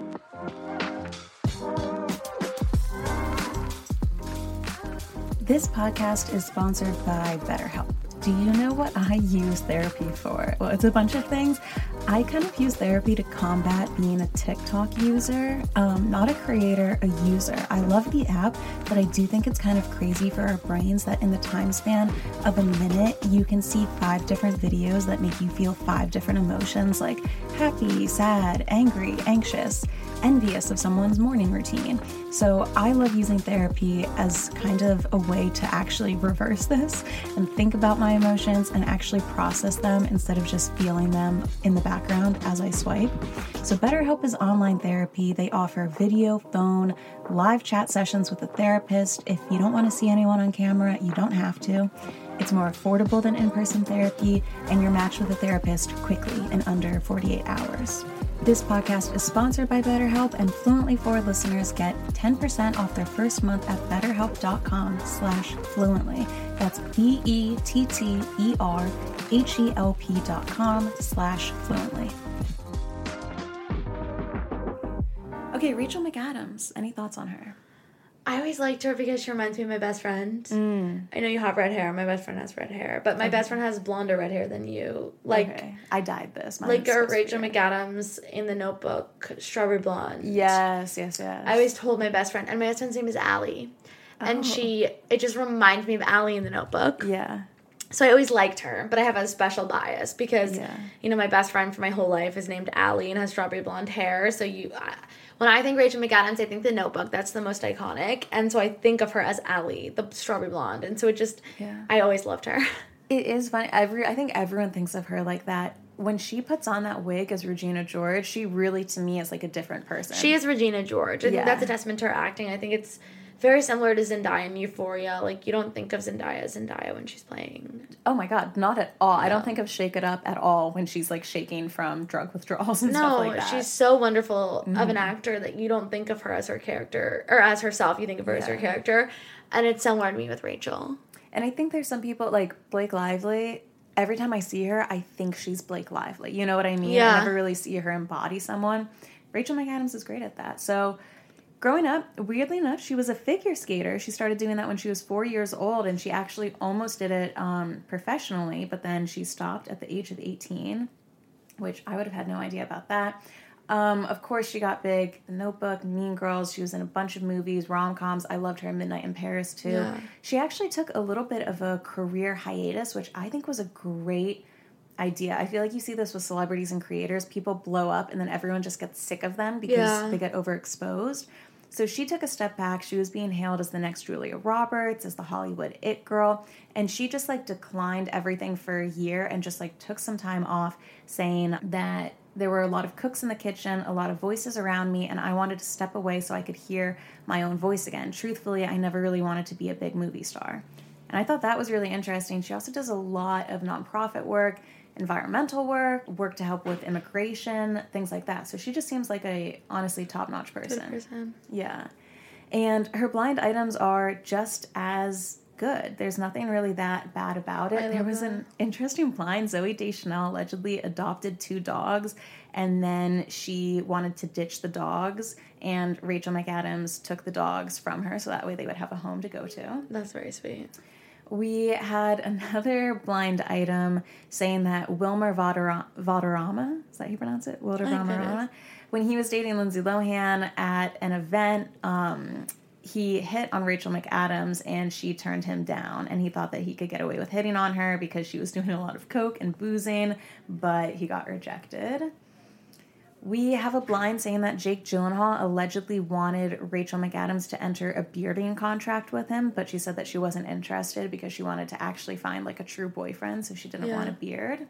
This podcast is sponsored by BetterHelp. Do you know what I use therapy for? Well, it's a bunch of things. I kind of use therapy to combat being a TikTok user, um, not a creator, a user. I love the app, but I do think it's kind of crazy for our brains that in the time span of a minute, you can see five different videos that make you feel five different emotions like happy, sad, angry, anxious, envious of someone's morning routine. So I love using therapy as kind of a way to actually reverse this and think about my emotions and actually process them instead of just feeling them in the background as I swipe. So BetterHelp is online therapy. They offer video, phone, live chat sessions with a therapist. If you don't want to see anyone on camera, you don't have to. It's more affordable than in-person therapy, and you're matched with a therapist quickly in under forty-eight hours. This podcast is sponsored by BetterHelp, and Fluently Forward listeners get ten percent off their first month at betterhelp.com slash fluently. That's B-E-T-T-E-R-H-E-L-P dot com slash fluently. Okay, Rachel McAdams. Any thoughts on her? I always liked her because she reminds me of my best friend. Mm. I know you have red hair. My best friend has red hair. But my Okay. best friend has blonder red hair than you. Like, Okay. I dyed this. Mine like is a supposed to Rachel be- McAdams in The Notebook, Strawberry Blonde. Yes, yes, yes. I always told my best friend, and my best friend's name is Allie. And Oh. she, it just reminds me of Allie in The Notebook. Yeah. So I always liked her, but I have a special bias because, Yeah. you know, my best friend for my whole life is named Allie and has strawberry blonde hair. So you, uh, when I think Rachel McAdams, I think The Notebook. That's the most iconic. And so I think of her as Allie, the strawberry blonde. And so it just, Yeah. I always loved her. It is funny. Every I think everyone thinks of her like that. When she puts on that wig as Regina George, she really, to me, is like a different person. She is Regina George. I Yeah. think that's a testament to her acting. I think it's very similar to Zendaya in Euphoria. Like, you don't think of Zendaya as Zendaya when she's playing. Oh my God, not at all. I No. don't think of Shake It Up at all when she's like shaking from drug withdrawals and No, stuff like that. she's so wonderful of Mm-hmm. an actor that you don't think of her as her character, or as herself. You think of her as her Yeah. character. And it's similar to me with Rachel. And I think there's some people like Blake Lively. Every time I see her, I think she's Blake Lively. You know what I mean? Yeah. I never really see her embody someone. Rachel McAdams is great at that. So growing up, weirdly enough, she was a figure skater. She started doing that when she was four years old, and she actually almost did it um, professionally, but then she stopped at the age of eighteen, which I would have had no idea about that. Um, of course, she got big. The Notebook, Mean Girls. She was in a bunch of movies, rom-coms. I loved her in Midnight in Paris, too. Yeah. She actually took a little bit of a career hiatus, which I think was a great idea. I feel like you see this with celebrities and creators. People blow up, and then everyone just gets sick of them because Yeah. they get overexposed. So she took a step back. She was being hailed as the next Julia Roberts, as the Hollywood it girl. And she just like declined everything for a year and just like took some time off, saying that there were a lot of cooks in the kitchen, a lot of voices around me, and I wanted to step away so I could hear my own voice again. Truthfully, I never really wanted to be a big movie star. And I thought that was really interesting. She also does a lot of nonprofit work, environmental work, work to help with immigration, things like that. So she just seems like a honestly top-notch person. Good person. Yeah. And her blind items are just as good. There's nothing really that bad about it. I There love was that. an interesting blind. Zoe Deschanel allegedly adopted two dogs, and then she wanted to ditch the dogs, and Rachel McAdams took the dogs from her so that way they would have a home to go to. That's very sweet. We had another blind item saying that Wilmer Valderrama, Valderrama is that how you pronounce it? Valderrama, when he was dating Lindsay Lohan at an event, um, he hit on Rachel McAdams and she turned him down, and he thought that he could get away with hitting on her because she was doing a lot of coke and boozing, but he got rejected. We have a blind saying that Jake Gyllenhaal allegedly wanted Rachel McAdams to enter a bearding contract with him, but she said that she wasn't interested because she wanted to actually find like a true boyfriend, so she didn't Yeah. want a beard.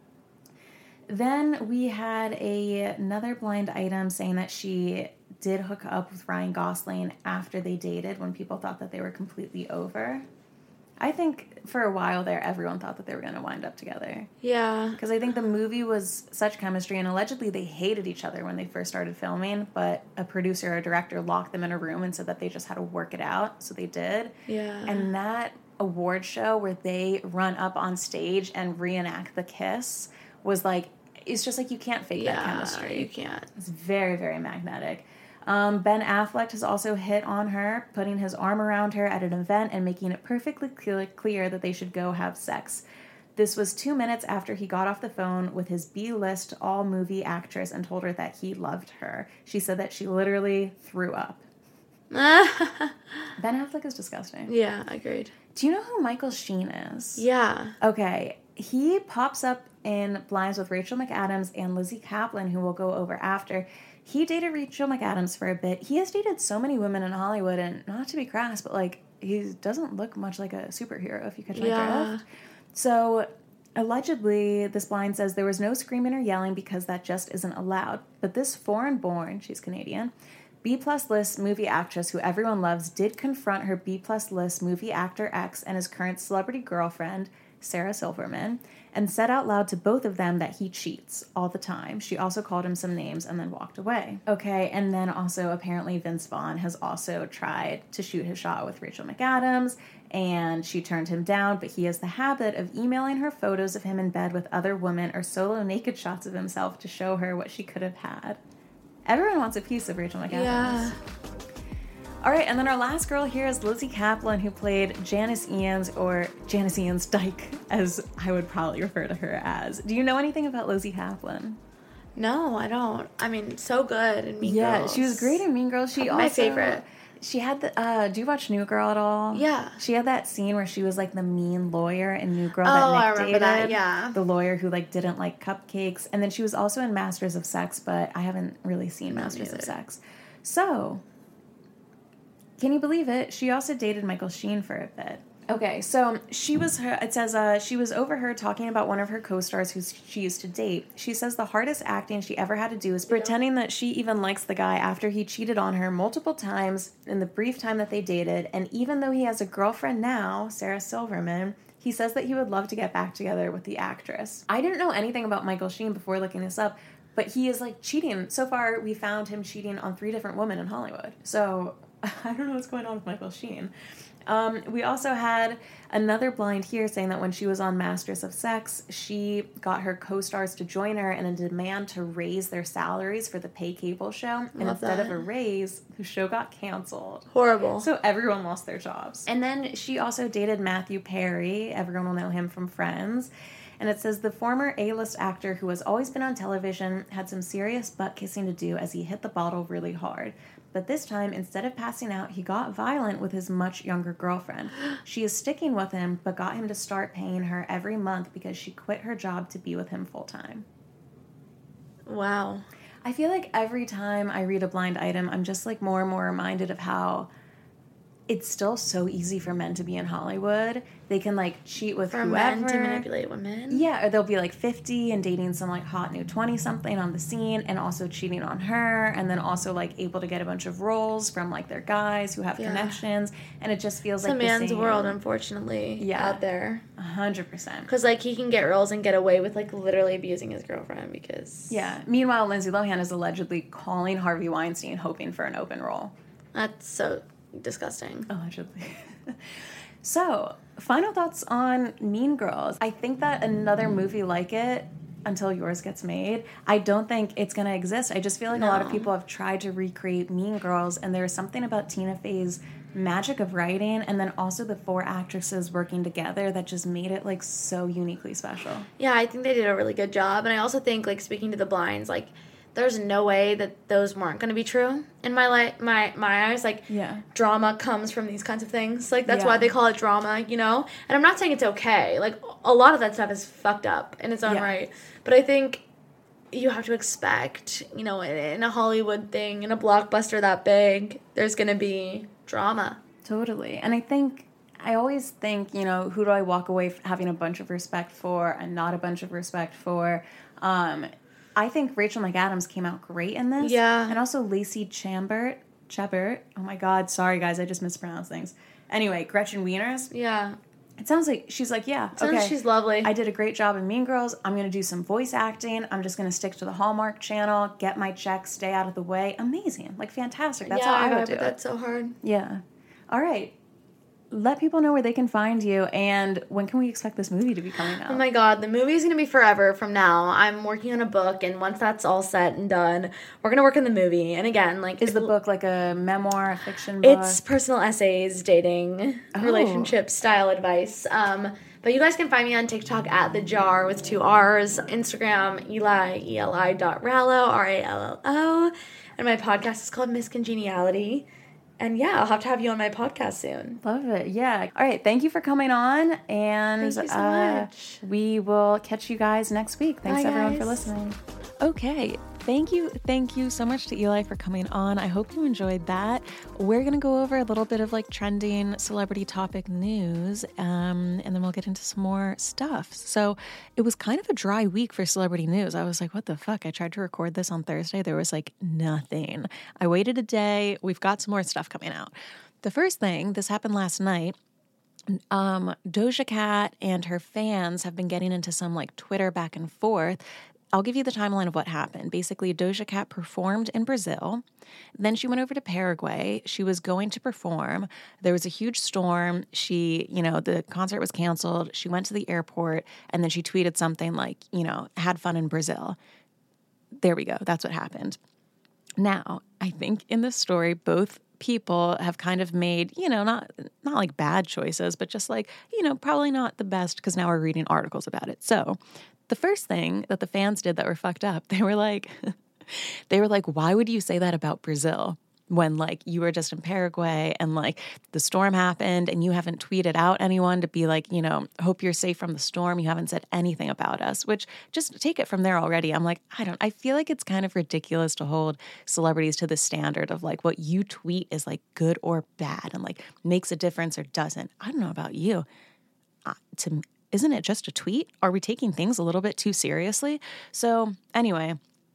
Then we had a, another blind item saying that she did hook up with Ryan Gosling after they dated when people thought that they were completely over. I think for a while there, everyone thought that they were going to wind up together. Yeah. Because I think the movie was such chemistry, and allegedly they hated each other when they first started filming, but a producer or a director locked them in a room and said that they just had to work it out, so they did. Yeah. And that award show where they run up on stage and reenact the kiss was like, it's just like you can't fake that yeah, chemistry. you can't. It's very, very magnetic. Um, Ben Affleck has also hit on her, putting his arm around her at an event and making it perfectly clear, clear that they should go have sex. This was two minutes after he got off the phone with his B-list all-movie actress and told her that he loved her. She said that she literally threw up. Ben Affleck is disgusting. Yeah, agreed. Do you know who Michael Sheen is? Yeah. Okay, he pops up in Blinds with Rachel McAdams and Lizzie Kaplan, who we'll go over after. He dated Rachel McAdams for a bit. He has dated so many women in Hollywood, and not to be crass, but like he doesn't look much like a superhero, if you catch my Yeah. drift. So allegedly, this blind says there was no screaming or yelling because that just isn't allowed. But this foreign-born, she's Canadian, B-plus list movie actress who everyone loves did confront her B-plus list movie actor ex and his current celebrity girlfriend, Sarah Silverman, and said out loud to both of them that he cheats all the time. She also called him some names and then walked away. Okay, and then also apparently Vince Vaughn has also tried to shoot his shot with Rachel McAdams, and she turned him down, but he has the habit of emailing her photos of him in bed with other women or solo naked shots of himself to show her what she could have had. Everyone wants a piece of Rachel McAdams. Yeah. All right, and then our last girl here is Lizzie Kaplan, who played Janice Ians, or Janice Ians Dyke, as I would probably refer to her as. Do you know anything about Lizzie Kaplan? No, I don't. I mean, so good in Mean Yeah, Girls. she was great in Mean Girls. She Probably my also, favorite. She had the, uh, do you watch New Girl at all? Yeah. She had that scene where she was like the mean lawyer in New Girl Oh, that Nick I remember dated. that, yeah. The lawyer who like didn't like cupcakes. And then she was also in Masters of Sex, but I haven't really seen No, Masters neither. of Sex. So, can you believe it? She also dated Michael Sheen for a bit. Okay, so she was her, it says uh, she was overheard talking about one of her co-stars who she used to date. She says the hardest acting she ever had to do is pretending that she even likes the guy after he cheated on her multiple times in the brief time that they dated. And even though he has a girlfriend now, Sarah Silverman, he says that he would love to get back together with the actress. I didn't know anything about Michael Sheen before looking this up, but he is like cheating. So far, we found him cheating on three different women in Hollywood. So I don't know what's going on with Michael Sheen. Um, we also had another blind here saying that when she was on Masters of Sex, she got her co-stars to join her in a demand to raise their salaries for the pay cable show. And Love instead that. of a raise, the show got canceled. Horrible. So everyone lost their jobs. And then she also dated Matthew Perry. Everyone will know him from Friends. And it says the former A-list actor who has always been on television had some serious butt kissing to do as he hit the bottle really hard. But this time, instead of passing out, he got violent with his much younger girlfriend. She is sticking with him, but got him to start paying her every month because she quit her job to be with him full time. Wow. I feel like every time I read a blind item, I'm just like more and more reminded of how it's still so easy for men to be in Hollywood. They can like cheat with For whoever. men to manipulate women? Yeah, or they'll be like fifty and dating some like hot new twenty-something on the scene and also cheating on her, and then also like able to get a bunch of roles from like their guys who have Yeah. connections, and it just feels It's like a man's the same. world, unfortunately, Yeah. out there. A hundred percent. Because, like, he can get roles and get away with, like, literally abusing his girlfriend because... Yeah. Meanwhile, Lindsay Lohan is allegedly calling Harvey Weinstein hoping for an open role. That's so disgusting. Allegedly. So, final thoughts on Mean Girls. I think that another movie like it, until yours gets made, I don't think it's going to exist. I just feel like a lot of No. people have tried to recreate Mean Girls, and there's something about Tina Fey's magic of writing and then also the four actresses working together that just made it like so uniquely special. Yeah, I think they did a really good job. And I also think, like, speaking to the blinds, like, there's no way that those weren't going to be true in my li- my my eyes. Like, Yeah. drama comes from these kinds of things. Like, that's Yeah. why they call it drama, you know? And I'm not saying it's okay. Like, a lot of that stuff is fucked up in its own Yeah. right. But I think you have to expect, you know, in, in a Hollywood thing, in a blockbuster that big, there's going to be drama. Totally. And I think, I always think, you know, who do I walk away f- having a bunch of respect for and not a bunch of respect for? Um, I think Rachel McAdams came out great in this. Yeah. And also Lacey Chambert. Chambert. Oh my God. Sorry, guys. I just mispronounced things. Anyway, Gretchen Wieners. Yeah. It sounds like she's like, yeah, Sounds like okay. she's lovely. I did a great job in Mean Girls. I'm going to do some voice acting. I'm just going to stick to the Hallmark Channel, get my checks, stay out of the way. Amazing. Like, fantastic. That's yeah, how I know, would do but it. that's so hard. Yeah. All right. Let people know where they can find you, and when can we expect this movie to be coming out? Oh my god, the movie is going to be forever from now. I'm working on a book, and once that's all set and done, we're going to work on the movie. And again, like... Is the book like a memoir, a fiction book? It's personal essays, dating, Oh. relationship style advice. Um, but you guys can find me on TikTok at The Jar with two R's, Instagram, Eli, E L I dot Rallo, R A L L O. And my podcast is called Miss Congeniality. And yeah, I'll have to have you on my podcast soon. Love it. Yeah. All right. Thank you for coming on. And Thank you so uh, much. we will catch you guys next week. Thanks, Bye, everyone, guys. for listening. Okay. Thank you. Thank you so much to Eli for coming on. I hope you enjoyed that. We're going to go over a little bit of like trending celebrity topic news, um, and then we'll get into some more stuff. So it was kind of a dry week for celebrity news. I was like, what the fuck? I tried to record this on Thursday. There was like nothing. I waited a day. We've got some more stuff coming out. The first thing, this happened last night. Um, Doja Cat and her fans have been getting into some like Twitter back and forth. I'll give you the timeline of what happened. Basically, Doja Cat performed in Brazil. Then she went over to Paraguay. She was going to perform. There was a huge storm. She, you know, the concert was canceled. She went to the airport, and then she tweeted something like, you know, had fun in Brazil. There we go. That's what happened. Now, I think in this story, both people have kind of made, you know, not not like bad choices, but just like, you know, probably not the best because now we're reading articles about it. So the first thing that the fans did that were fucked up, they were like, they were like, why would you say that about Brazil? when like you were just in Paraguay and like the storm happened and you haven't tweeted out anyone to be like, you know, hope you're safe from the storm. You haven't said anything about us, which just take it from there already. I'm like, I don't, I feel like it's kind of ridiculous to hold celebrities to the standard of like what you tweet is like good or bad and like makes a difference or doesn't. I don't know about you. Uh, to Isn't it just a tweet? Are we taking things a little bit too seriously? So anyway,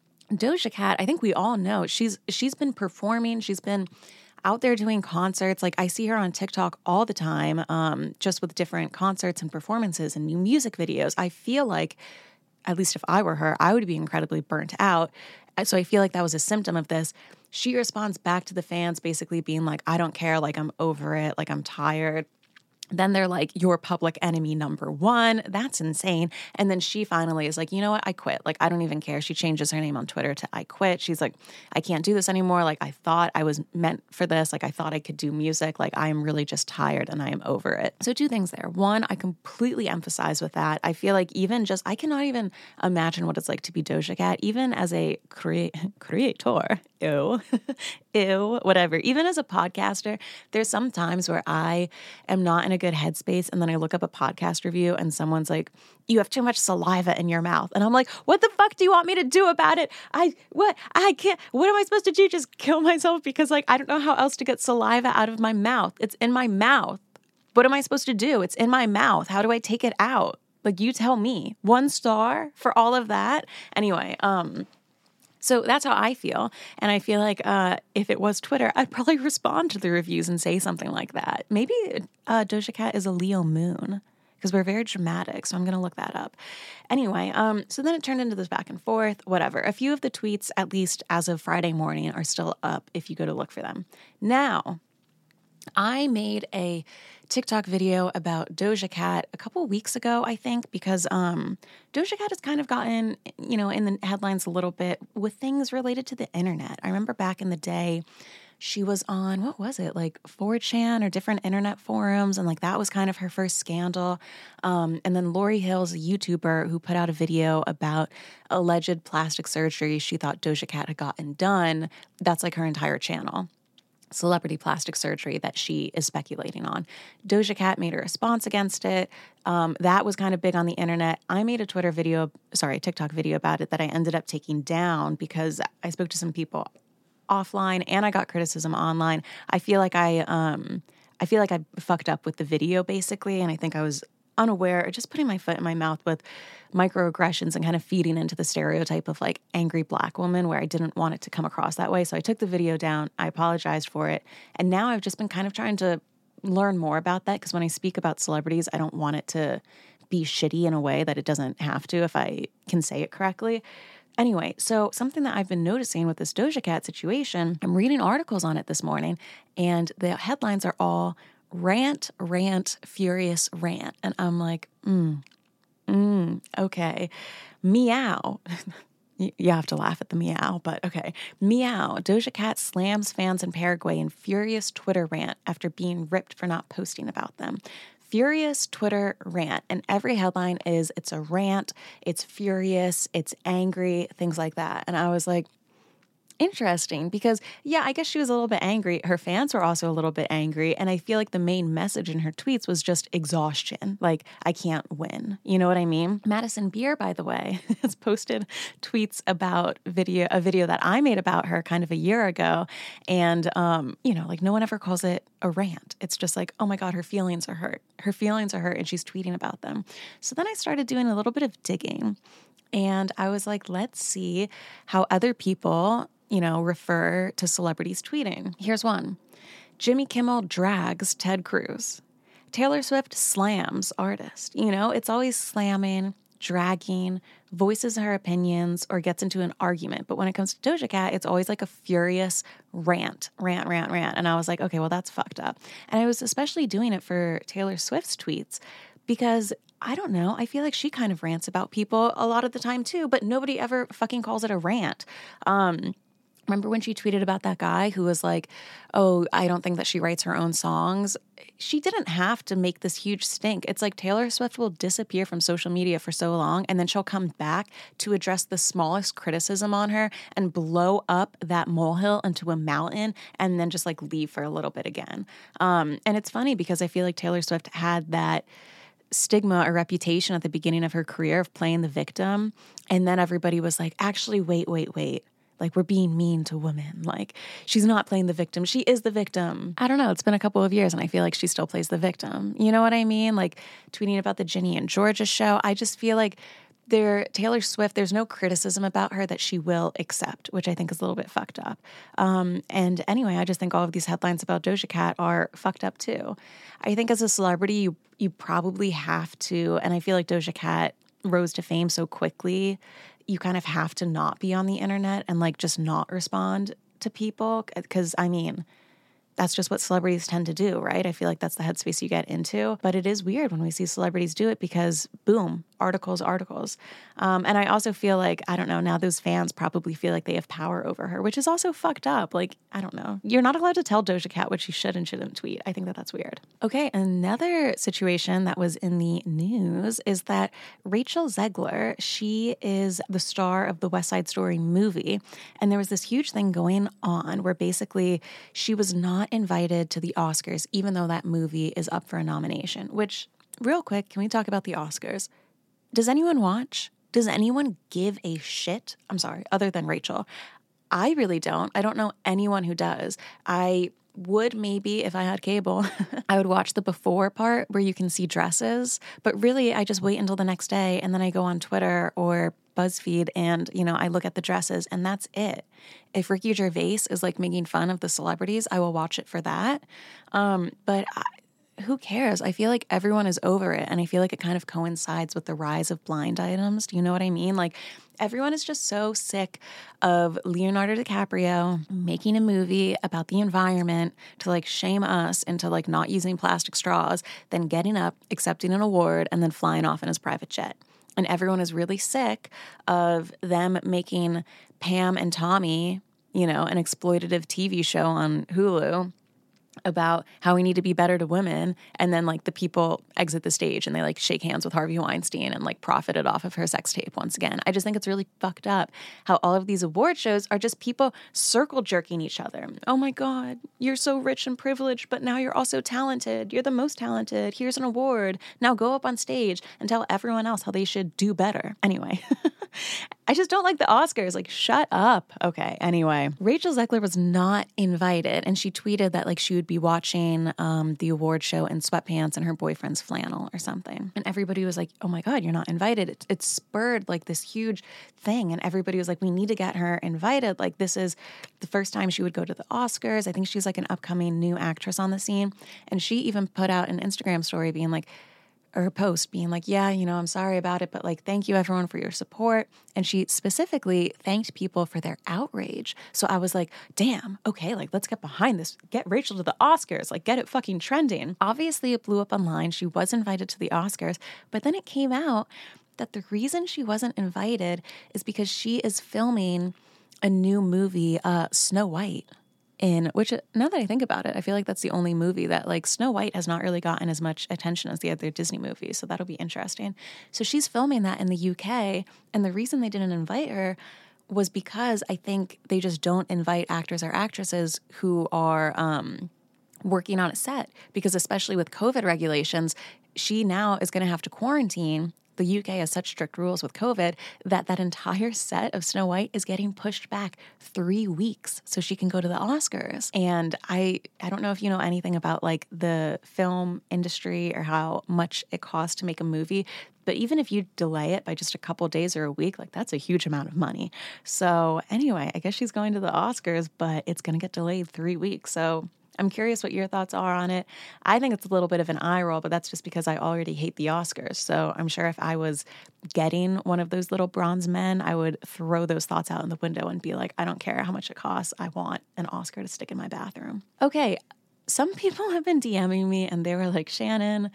Doja Cat, I think we all know she's she's been performing. She's been out there doing concerts. Like I see her on TikTok all the time, um, just with different concerts and performances and new music videos. I feel like, at least if I were her, I would be incredibly burnt out. So I feel like that was a symptom of this. She responds back to the fans basically being like, I don't care, like I'm over it, like I'm tired. Then they're like, you're public enemy number one. That's insane. And then she finally is like, you know what? I quit. Like, I don't even care. She changes her name on Twitter to I quit. She's like, I can't do this anymore. Like, I thought I was meant for this. Like, I thought I could do music. Like, I am really just tired and I am over it. So two things there. One, I completely empathize with that. I feel like even just, I cannot even imagine what it's like to be Doja Cat, even as a crea- creator. Ew. Ew. Whatever. Even as a podcaster, there's some times where I am not in a good headspace and then I look up a podcast review and someone's like, you have too much saliva in your mouth. And I'm like, what the fuck do you want me to do about it? I, what? I can't, what am I supposed to do? Just kill myself? Because like, I don't know how else to get saliva out of my mouth. It's in my mouth. What am I supposed to do? It's in my mouth. How do I take it out? Like, you tell me. One star for all of that? Anyway, um... So that's how I feel. And I feel like uh, if it was Twitter, I'd probably respond to the reviews and say something like that. Maybe uh, Doja Cat is a Leo moon because we're very dramatic. So I'm going to look that up. Anyway, um, so then it turned into this back and forth, whatever. A few of the tweets, at least as of Friday morning, are still up if you go to look for them. Now, I made a TikTok video about Doja Cat a couple weeks ago, I think, because um, Doja Cat has kind of gotten, you know, in the headlines a little bit with things related to the internet. I remember back in the day, she was on, what was it, like four chan or different internet forums, and like that was kind of her first scandal. Um, and then Lauryn Hill's a YouTuber who put out a video about alleged plastic surgery she thought Doja Cat had gotten done. That's like her entire channel. Celebrity plastic surgery that she is speculating on. Doja Cat made a response against it. Um, that was kind of big on the internet. I made a Twitter video, sorry, TikTok video about it that I ended up taking down because I spoke to some people offline and I got criticism online. I feel like I, um, I feel like I fucked up with the video basically, and I think I was unaware or just putting my foot in my mouth with microaggressions and kind of feeding into the stereotype of like angry black woman where I didn't want it to come across that way. So I took the video down. I apologized for it. And now I've just been kind of trying to learn more about that because when I speak about celebrities, I don't want it to be shitty in a way that it doesn't have to if I can say it correctly. Anyway, so something that I've been noticing with this Doja Cat situation, I'm reading articles on it this morning and the headlines are all rant, rant, furious rant. And I'm like, mm, mm, okay. Meow. You have to laugh at the meow, but okay. Meow. Doja Cat slams fans in Paraguay in furious Twitter rant after being ripped for not posting about them. Furious Twitter rant. And every headline is, it's a rant, it's furious, it's angry, things like that. And I was like, interesting, because yeah, I guess she was a little bit angry. Her fans were also a little bit angry. And I feel like the main message in her tweets was just exhaustion. Like, I can't win. You know what I mean? Madison Beer, by the way, has posted tweets about video, a video that I made about her kind of a year ago. And, um, you know, like no one ever calls it a rant. It's just like, oh my God, her feelings are hurt. Her feelings are hurt and she's tweeting about them. So then I started doing a little bit of digging and I was like, let's see how other people, you know, refer to celebrities tweeting. Here's one. Jimmy Kimmel drags Ted Cruz. Taylor Swift slams artist. You know, it's always slamming, dragging, voices her opinions, or gets into an argument. But when it comes to Doja Cat, it's always like a furious rant, rant, rant, rant. And I was like, okay, well, that's fucked up. And I was especially doing it for Taylor Swift's tweets because I don't know. I feel like she kind of rants about people a lot of the time too, but nobody ever fucking calls it a rant. Um, Remember when she tweeted about that guy who was like, oh, I don't think that she writes her own songs? She didn't have to make this huge stink. It's like Taylor Swift will disappear from social media for so long, and then she'll come back to address the smallest criticism on her and blow up that molehill into a mountain and then just like leave for a little bit again. Um, and it's funny because I feel like Taylor Swift had that stigma or reputation at the beginning of her career of playing the victim. And then everybody was like, actually, wait, wait, wait. Like, we're being mean to women. Like, she's not playing the victim. She is the victim. I don't know. It's been a couple of years and I feel like she still plays the victim. You know what I mean? Like, tweeting about the Ginny and Georgia show. I just feel like there, Taylor Swift, there's no criticism about her that she will accept, which I think is a little bit fucked up. Um, and anyway, I just think all of these headlines about Doja Cat are fucked up too. I think as a celebrity, you, you probably have to, and I feel like Doja Cat rose to fame so quickly, you kind of have to not be on the internet and like just not respond to people. Because I mean, that's just what celebrities tend to do, right? I feel like that's the headspace you get into. But it is weird when we see celebrities do it because boom, articles, articles. Um, and I also feel like, I don't know, now those fans probably feel like they have power over her, which is also fucked up. Like, I don't know. You're not allowed to tell Doja Cat what she should and shouldn't tweet. I think that that's weird. Okay, another situation that was in the news is that Rachel Zegler, she is the star of the West Side Story movie. And there was this huge thing going on where basically she was not invited to the Oscars, even though that movie is up for a nomination, which, real quick, can we talk about the Oscars? Does anyone watch? Does anyone give a shit? I'm sorry, other than Rachel. I really don't. I don't know anyone who does. I would maybe, if I had cable, I would watch the before part where you can see dresses. But really, I just wait until the next day and then I go on Twitter or BuzzFeed and, you know, I look at the dresses and that's it. If Ricky Gervais is like making fun of the celebrities, I will watch it for that. Um, but I, who cares? I feel like everyone is over it. And I feel like it kind of coincides with the rise of blind items. Do you know what I mean? Like, everyone is just so sick of Leonardo DiCaprio making a movie about the environment to like shame us into like not using plastic straws, then getting up, accepting an award, and then flying off in his private jet. And everyone is really sick of them making Pam and Tommy, you know, an exploitative T V show on Hulu about how we need to be better to women. And then like the people exit the stage and they like shake hands with Harvey Weinstein and like profited off of her sex tape once again. I just think it's really fucked up how all of these award shows are just people circle jerking each other. Oh my God, you're so rich and privileged, but now you're also talented. You're the most talented. Here's an award. Now go up on stage and tell everyone else how they should do better. Anyway, I just don't like the Oscars. Like, shut up. Okay, anyway. Rachel Zegler was not invited, and she tweeted that, like, she would be watching um, the award show in sweatpants and her boyfriend's flannel or something. And everybody was like, oh my God, you're not invited. It, it spurred, like, this huge thing, and everybody was like, we need to get her invited. Like, this is the first time she would go to the Oscars. I think she's, like, an upcoming new actress on the scene. And she even put out an Instagram story being like, or a post being like, yeah, you know, I'm sorry about it, but like, thank you everyone for your support. And she specifically thanked people for their outrage. So I was like, damn, okay, like, let's get behind this. Get Rachel to the Oscars, like, get it fucking trending. Obviously, it blew up online. She was invited to the Oscars, but then it came out that the reason she wasn't invited is because she is filming a new movie, uh, Snow White. In which, now that I think about it, I feel like that's the only movie that, like, Snow White has not really gotten as much attention as the other Disney movies, so that'll be interesting. So she's filming that in the U K, and the reason they didn't invite her was because I think they just don't invite actors or actresses who are um, working on a set, because especially with COVID regulations, she now is going to have to quarantine. The U K has such strict rules with COVID that that entire set of Snow White is getting pushed back three weeks so she can go to the Oscars. And I I don't know if you know anything about like the film industry or how much it costs to make a movie, but even if you delay it by just a couple days or a week, like that's a huge amount of money. So anyway, I guess she's going to the Oscars, but it's going to get delayed three weeks. So I'm curious what your thoughts are on it. I think it's a little bit of an eye roll, but that's just because I already hate the Oscars. So I'm sure if I was getting one of those little bronze men, I would throw those thoughts out in the window and be like, I don't care how much it costs. I want an Oscar to stick in my bathroom. Okay, some people have been DMing me and they were like, Shannon,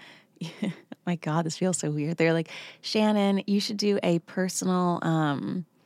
my God, this feels so weird. They're like, Shannon, you should do a personal um,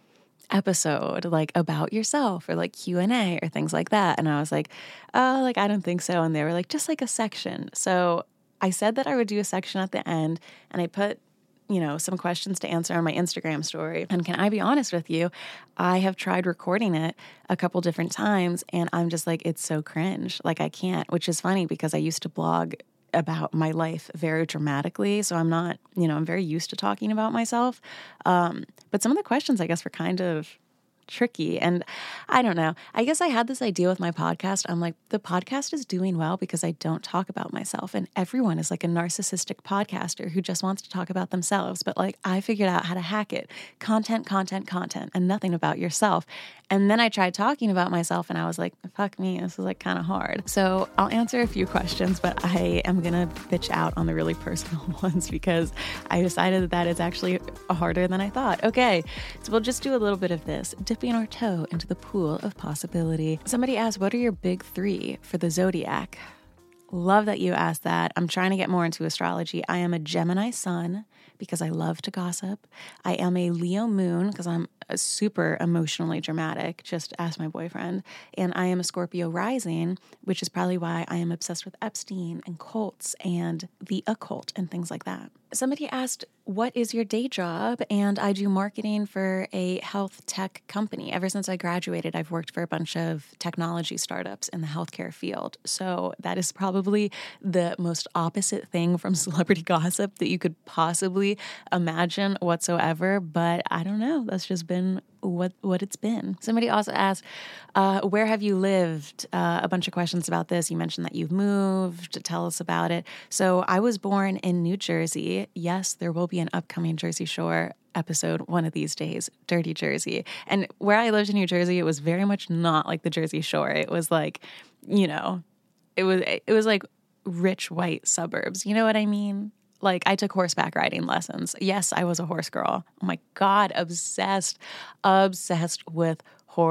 episode, like about yourself or like Q and A or things like that. And I was like, oh, like, I don't think so. And they were like, just like a section. So I said that I would do a section at the end, and I put, you know, some questions to answer on my Instagram story. And can I be honest with you? I have tried recording it a couple different times, and I'm just like, it's so cringe. Like, I can't, which is funny because I used to blog about my life very dramatically. So I'm not, you know, I'm very used to talking about myself. Um, but some of the questions, I guess, were kind of tricky. And I don't know. I guess I had this idea with my podcast. I'm like, the podcast is doing well because I don't talk about myself. And everyone is like a narcissistic podcaster who just wants to talk about themselves. But like, I figured out how to hack it. Content, content, content, and nothing about yourself. And then I tried talking about myself, and I was like, fuck me, this is like kind of hard. So I'll answer a few questions, but I am going to bitch out on the really personal ones because I decided that that is actually harder than I thought. Okay, so we'll just do a little bit of this, dipping our toe into the pool of possibility. Somebody asked, what are your big three for the zodiac? Love that you asked that. I'm trying to get more into astrology. I am a Gemini sun because I love to gossip. I am a Leo moon because I'm super emotionally dramatic. Just ask my boyfriend. And I am a Scorpio rising, which is probably why I am obsessed with Epstein and cults and the occult and things like that. Somebody asked, what is your day job? And I do marketing for a health tech company. Ever since I graduated, I've worked for a bunch of technology startups in the healthcare field. So that is probably the most opposite thing from celebrity gossip that you could possibly imagine whatsoever. But I don't know. That's just been what what it's been. Somebody also asked, uh, where have you lived? Uh, a bunch of questions about this. You mentioned that you've moved. Tell us about it. So I was born in New Jersey. Yes, there will be an upcoming Jersey Shore episode one of these days, Dirty Jersey. And where I lived in New Jersey, it was very much not like the Jersey Shore. It was like, you know, it was it was like rich white suburbs. You know what I mean? Like, I took horseback riding lessons. Yes, I was a horse girl. Oh my God, obsessed, obsessed with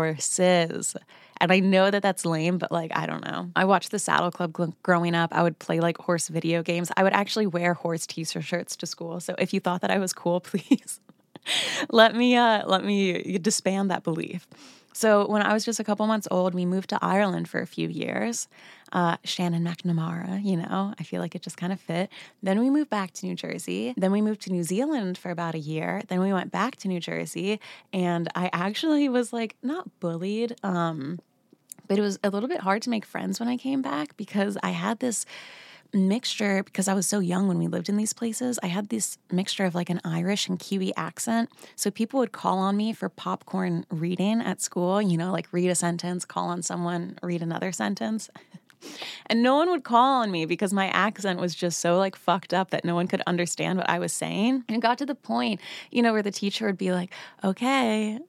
horses. And I know that that's lame, but like, I don't know. I watched the Saddle Club gl- growing up. I would play like horse video games. I would actually wear horse t-shirts to school. So if you thought that I was cool, please let me uh, let me disband that belief. So when I was just a couple months old, we moved to Ireland for a few years. Uh, Shannon McNamara, you know, I feel like it just kind of fit. Then we moved back to New Jersey. Then we moved to New Zealand for about a year. Then we went back to New Jersey. And I actually was like, not bullied, um, but it was a little bit hard to make friends when I came back because I had this mixture, because I was so young when we lived in these places, I had this mixture of like an Irish and Kiwi accent. So people would call on me for popcorn reading at school, you know, like read a sentence, call on someone, read another sentence. And no one would call on me because my accent was just so like fucked up that no one could understand what I was saying. And it got to the point, you know, where the teacher would be like, okay,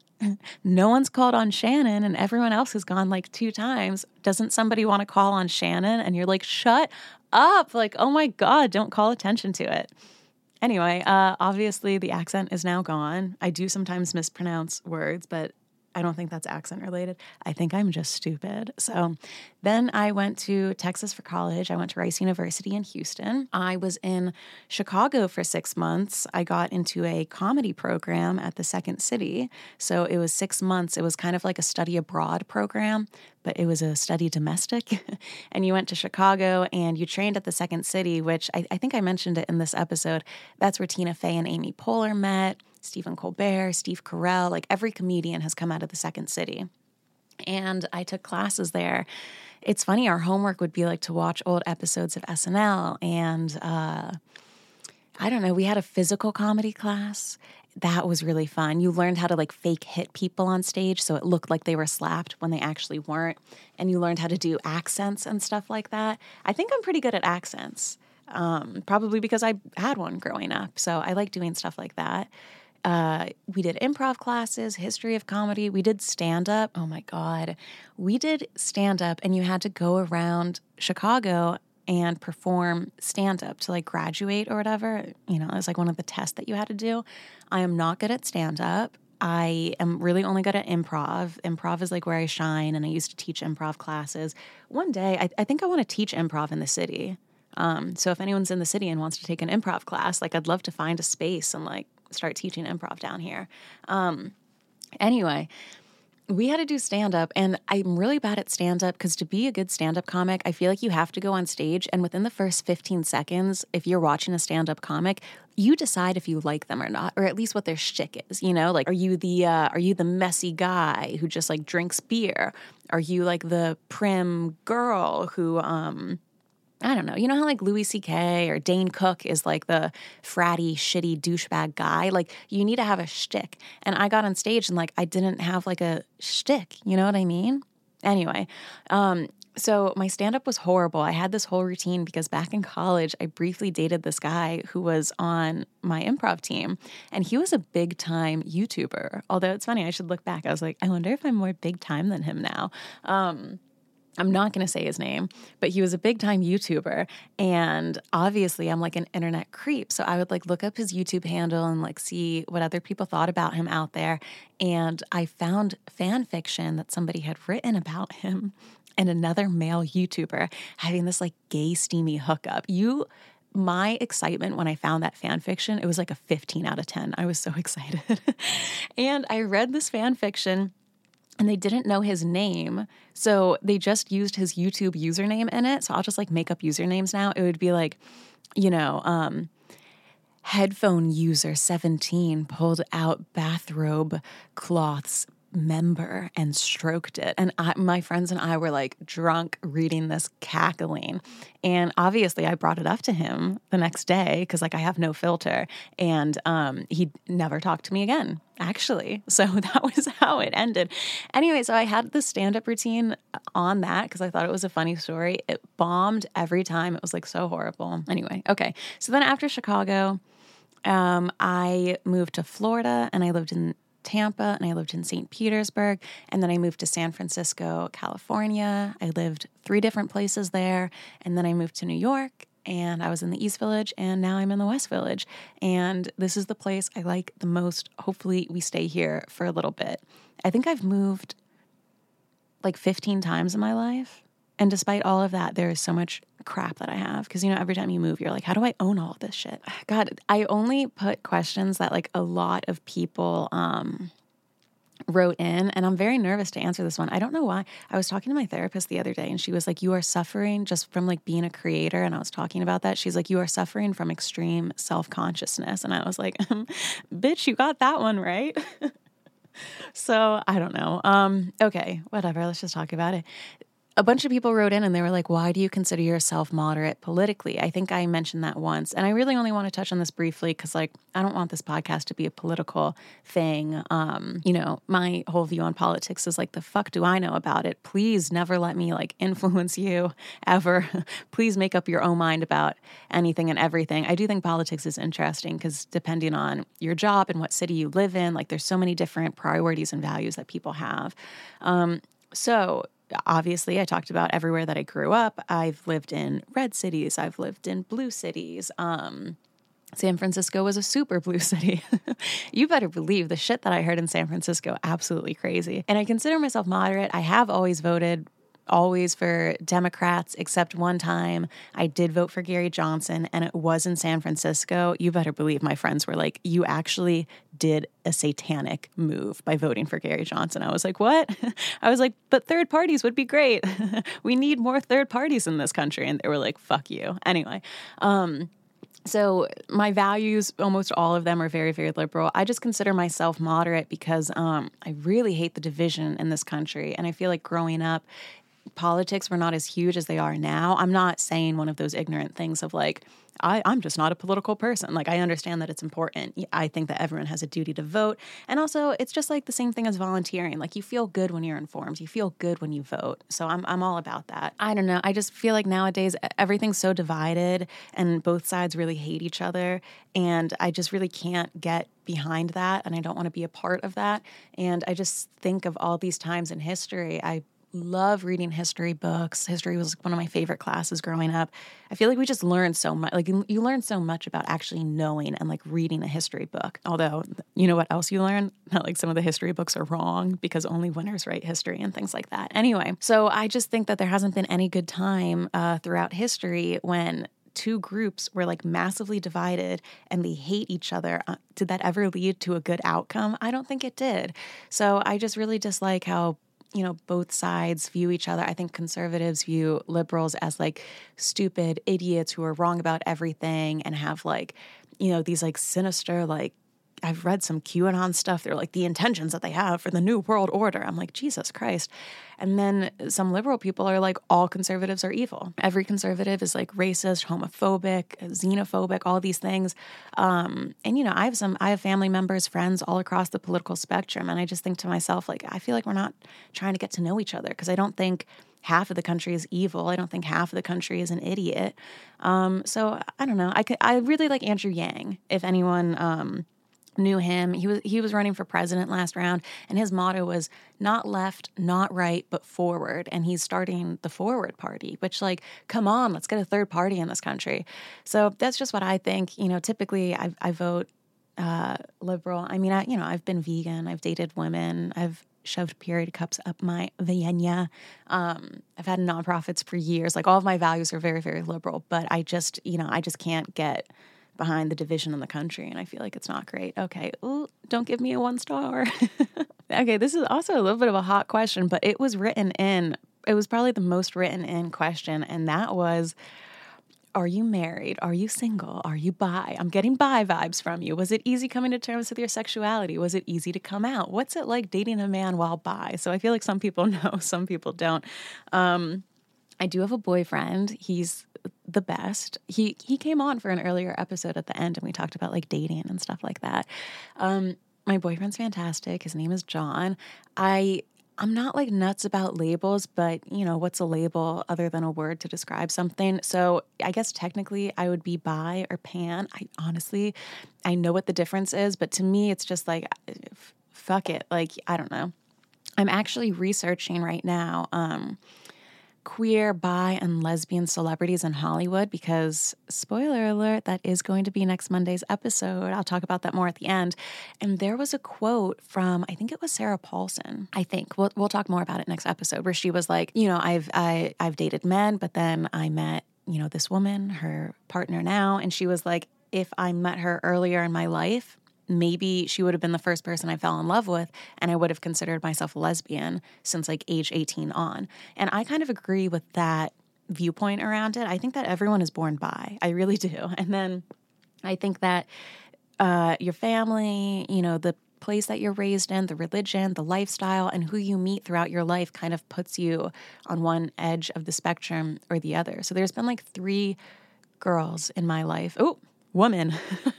no one's called on Shannon and everyone else has gone like two times. Doesn't somebody want to call on Shannon? And you're like, shut up. Like, oh my God, don't call attention to it. Anyway, uh, obviously the accent is now gone. I do sometimes mispronounce words, but I don't think that's accent related. I think I'm just stupid. So then I went to Texas for college. I went to Rice University in Houston. I was in Chicago for six months. I got into a comedy program at the Second City. So it was six months. It was kind of like a study abroad program, but it was a study domestic. And you went to Chicago and you trained at the Second City, which I, I think I mentioned it in this episode. That's where Tina Fey and Amy Poehler met. Stephen Colbert, Steve Carell, like every comedian has come out of the Second City. And I took classes there. It's funny, our homework would be like to watch old episodes of S N L. And uh, I don't know, we had a physical comedy class. That was really fun. You learned how to like fake hit people on stage so it looked like they were slapped when they actually weren't. And you learned how to do accents and stuff like that. I think I'm pretty good at accents, um, probably because I had one growing up. So I like doing stuff like that. Uh, we did improv classes, history of comedy. We did stand-up. Oh, my God. We did stand-up, and you had to go around Chicago and perform stand-up to, like, graduate or whatever. You know, it was, like, one of the tests that you had to do. I am not good at stand-up. I am really only good at improv. Improv is, like, where I shine, and I used to teach improv classes. One day, I, I think I want to teach improv in the city. Um, so if anyone's in the city and wants to take an improv class, like, I'd love to find a space and, like, start teaching improv down here. Um, Anyway, we had to do stand-up, and I'm really bad at stand-up because to be a good stand-up comic, I feel like you have to go on stage, and within the first fifteen seconds, if you're watching a stand-up comic, you decide if you like them or not, or at least what their shtick is, you know? Like, are you the uh, are you the messy guy who just, like, drinks beer? Are you, like, the prim girl who, um... I don't know. You know how like Louis C K or Dane Cook is like the fratty, shitty douchebag guy? Like you need to have a shtick. And I got on stage and like I didn't have like a shtick. You know what I mean? Anyway, um, so my stand-up was horrible. I had this whole routine because back in college, I briefly dated this guy who was on my improv team. And he was a big-time YouTuber. Although it's funny, I should look back. I was like, I wonder if I'm more big-time than him now. Um I'm not going to say his name, but he was a big time YouTuber. And obviously I'm like an internet creep. So I would like look up his YouTube handle and like see what other people thought about him out there. And I found fan fiction that somebody had written about him and another male YouTuber having this like gay steamy hookup. You, my excitement when I found that fan fiction, it was like a fifteen out of ten. I was so excited. And I read this fan fiction. And they didn't know his name, so they just used his YouTube username in it. So I'll just like make up usernames now. It would be like, you know, um, headphone user seventeen pulled out bathrobe cloths member and stroked it. And I, my friends and I were like drunk reading this, cackling. And obviously I brought it up to him the next day because like I have no filter. And um, he never talked to me again, actually. So that was how it ended. Anyway, so I had the stand-up routine on that because I thought it was a funny story. It bombed every time. It was like so horrible. Anyway, okay. So then after Chicago, um, I moved to Florida and I lived in Tampa and I lived in Saint Petersburg, and then I moved to San Francisco, California. I lived three different places there, and then I moved to New York, and I was in the East Village, and now I'm in the West Village, and this is the place I like the most. Hopefully we stay here for a little bit. I think I've moved like fifteen times in my life, and despite all of that, there is so much crap that I have. Because, you know, every time you move, you're like, how do I own all of this shit? God, I only put questions that like a lot of people um, wrote in. And I'm very nervous to answer this one. I don't know why. I was talking to my therapist the other day and she was like, you are suffering just from like being a creator. And I was talking about that. She's like, you are suffering from extreme self-consciousness. And I was like, bitch, you got that one right. So I don't know. Um, okay, whatever. Let's just talk about it. A bunch of people wrote in and they were like, why do you consider yourself moderate politically? I think I mentioned that once. And I really only want to touch on this briefly because, like, I don't want this podcast to be a political thing. Um, you know, my whole view on politics is like, the fuck do I know about it? Please never let me, like, influence you ever. Please make up your own mind about anything and everything. I do think politics is interesting because depending on your job and what city you live in, like, there's so many different priorities and values that people have. Um, so... Obviously, I talked about everywhere that I grew up. I've lived in red cities. I've lived in blue cities. Um, San Francisco was a super blue city. You better believe the shit that I heard in San Francisco, absolutely crazy. And I consider myself moderate. I have always voted always for Democrats, except one time I did vote for Gary Johnson and it was in San Francisco. You better believe my friends were like, you actually did a satanic move by voting for Gary Johnson. I was like, what? I was like, but third parties would be great. We need more third parties in this country. And they were like, fuck you. Anyway, um, so my values, almost all of them are very, very liberal. I just consider myself moderate because um, I really hate the division in this country. And I feel like growing up, politics were not as huge as they are now. I'm not saying one of those ignorant things of like, I, I'm just not a political person. Like, I understand that it's important. I think that everyone has a duty to vote. And also, it's just like the same thing as volunteering. Like, you feel good when you're informed. You feel good when you vote. So I'm I'm all about that. I don't know. I just feel like nowadays everything's so divided and both sides really hate each other. And I just really can't get behind that. And I don't want to be a part of that. And I just think of all these times in history. I love reading history books. History was one of my favorite classes growing up. I feel like we just learned so much. Like, you, you learn so much about actually knowing and like reading a history book. Although, you know what else you learn? That like some of the history books are wrong because only winners write history and things like that. Anyway, so I just think that there hasn't been any good time uh, throughout history when two groups were like massively divided and they hate each other, uh, did that ever lead to a good outcome? I don't think it did. So I just really dislike how, you know, both sides view each other. I think conservatives view liberals as like stupid idiots who are wrong about everything and have like, you know, these like sinister, like, I've read some QAnon stuff. They're like the intentions that they have for the new world order. I'm like, Jesus Christ. And then some liberal people are like, all conservatives are evil. Every conservative is like racist, homophobic, xenophobic, all these things. Um, and, you know, I have some, I have family members, friends all across the political spectrum. And I just think to myself, like, I feel like we're not trying to get to know each other because I don't think half of the country is evil. I don't think half of the country is an idiot. Um, so I don't know. I could, I really like Andrew Yang. If anyone, um, knew him. He was he was running for president last round, and his motto was not left, not right, but forward. And he's starting the Forward Party, which, like, come on, let's get a third party in this country. So that's just what I think. You know, typically I, I vote uh, liberal. I mean, I you know I've been vegan. I've dated women. I've shoved period cups up my vagina. Um, I've had nonprofits for years. Like, all of my values are very, very liberal. But I just you know I just can't get behind the division in the country, and I feel like it's not great. Okay, ooh, don't give me a one star. Okay, this is also a little bit of a hot question, but it was written in, it was probably the most written in question, and that was, are you married? Are you single? Are you bi? I'm getting bi vibes from you. Was it easy coming to terms with your sexuality? Was it easy to come out? What's it like dating a man while bi? So I feel like some people know, some people don't. Um, I do have a boyfriend. He's the best. He he came on for an earlier episode at the end, and we talked about like dating and stuff like that. Um, my boyfriend's fantastic. His name is John. I I'm not like nuts about labels, but you know, what's a label other than a word to describe something? So I guess technically I would be bi or pan. I honestly, I know what the difference is, but to me, it's just like, f- fuck it. Like, I don't know. I'm actually researching right now, um, queer, bi, and lesbian celebrities in Hollywood because, spoiler alert, that is going to be next Monday's episode. I'll talk about that more at the end. And there was a quote from, I think it was Sarah Paulson. I think we'll we'll talk more about it next episode, where she was like, you know, I've I I've dated men, but then I met, you know, this woman, her partner now, and she was like, if I met her earlier in my life, maybe she would have been the first person I fell in love with, and I would have considered myself a lesbian since like age eighteen on. And I kind of agree with that viewpoint around it. I think that everyone is born bi. I really do. And then I think that uh, your family, you know, the place that you're raised in, the religion, the lifestyle, and who you meet throughout your life kind of puts you on one edge of the spectrum or the other. So there's been like three girls in my life. Oh, Woman.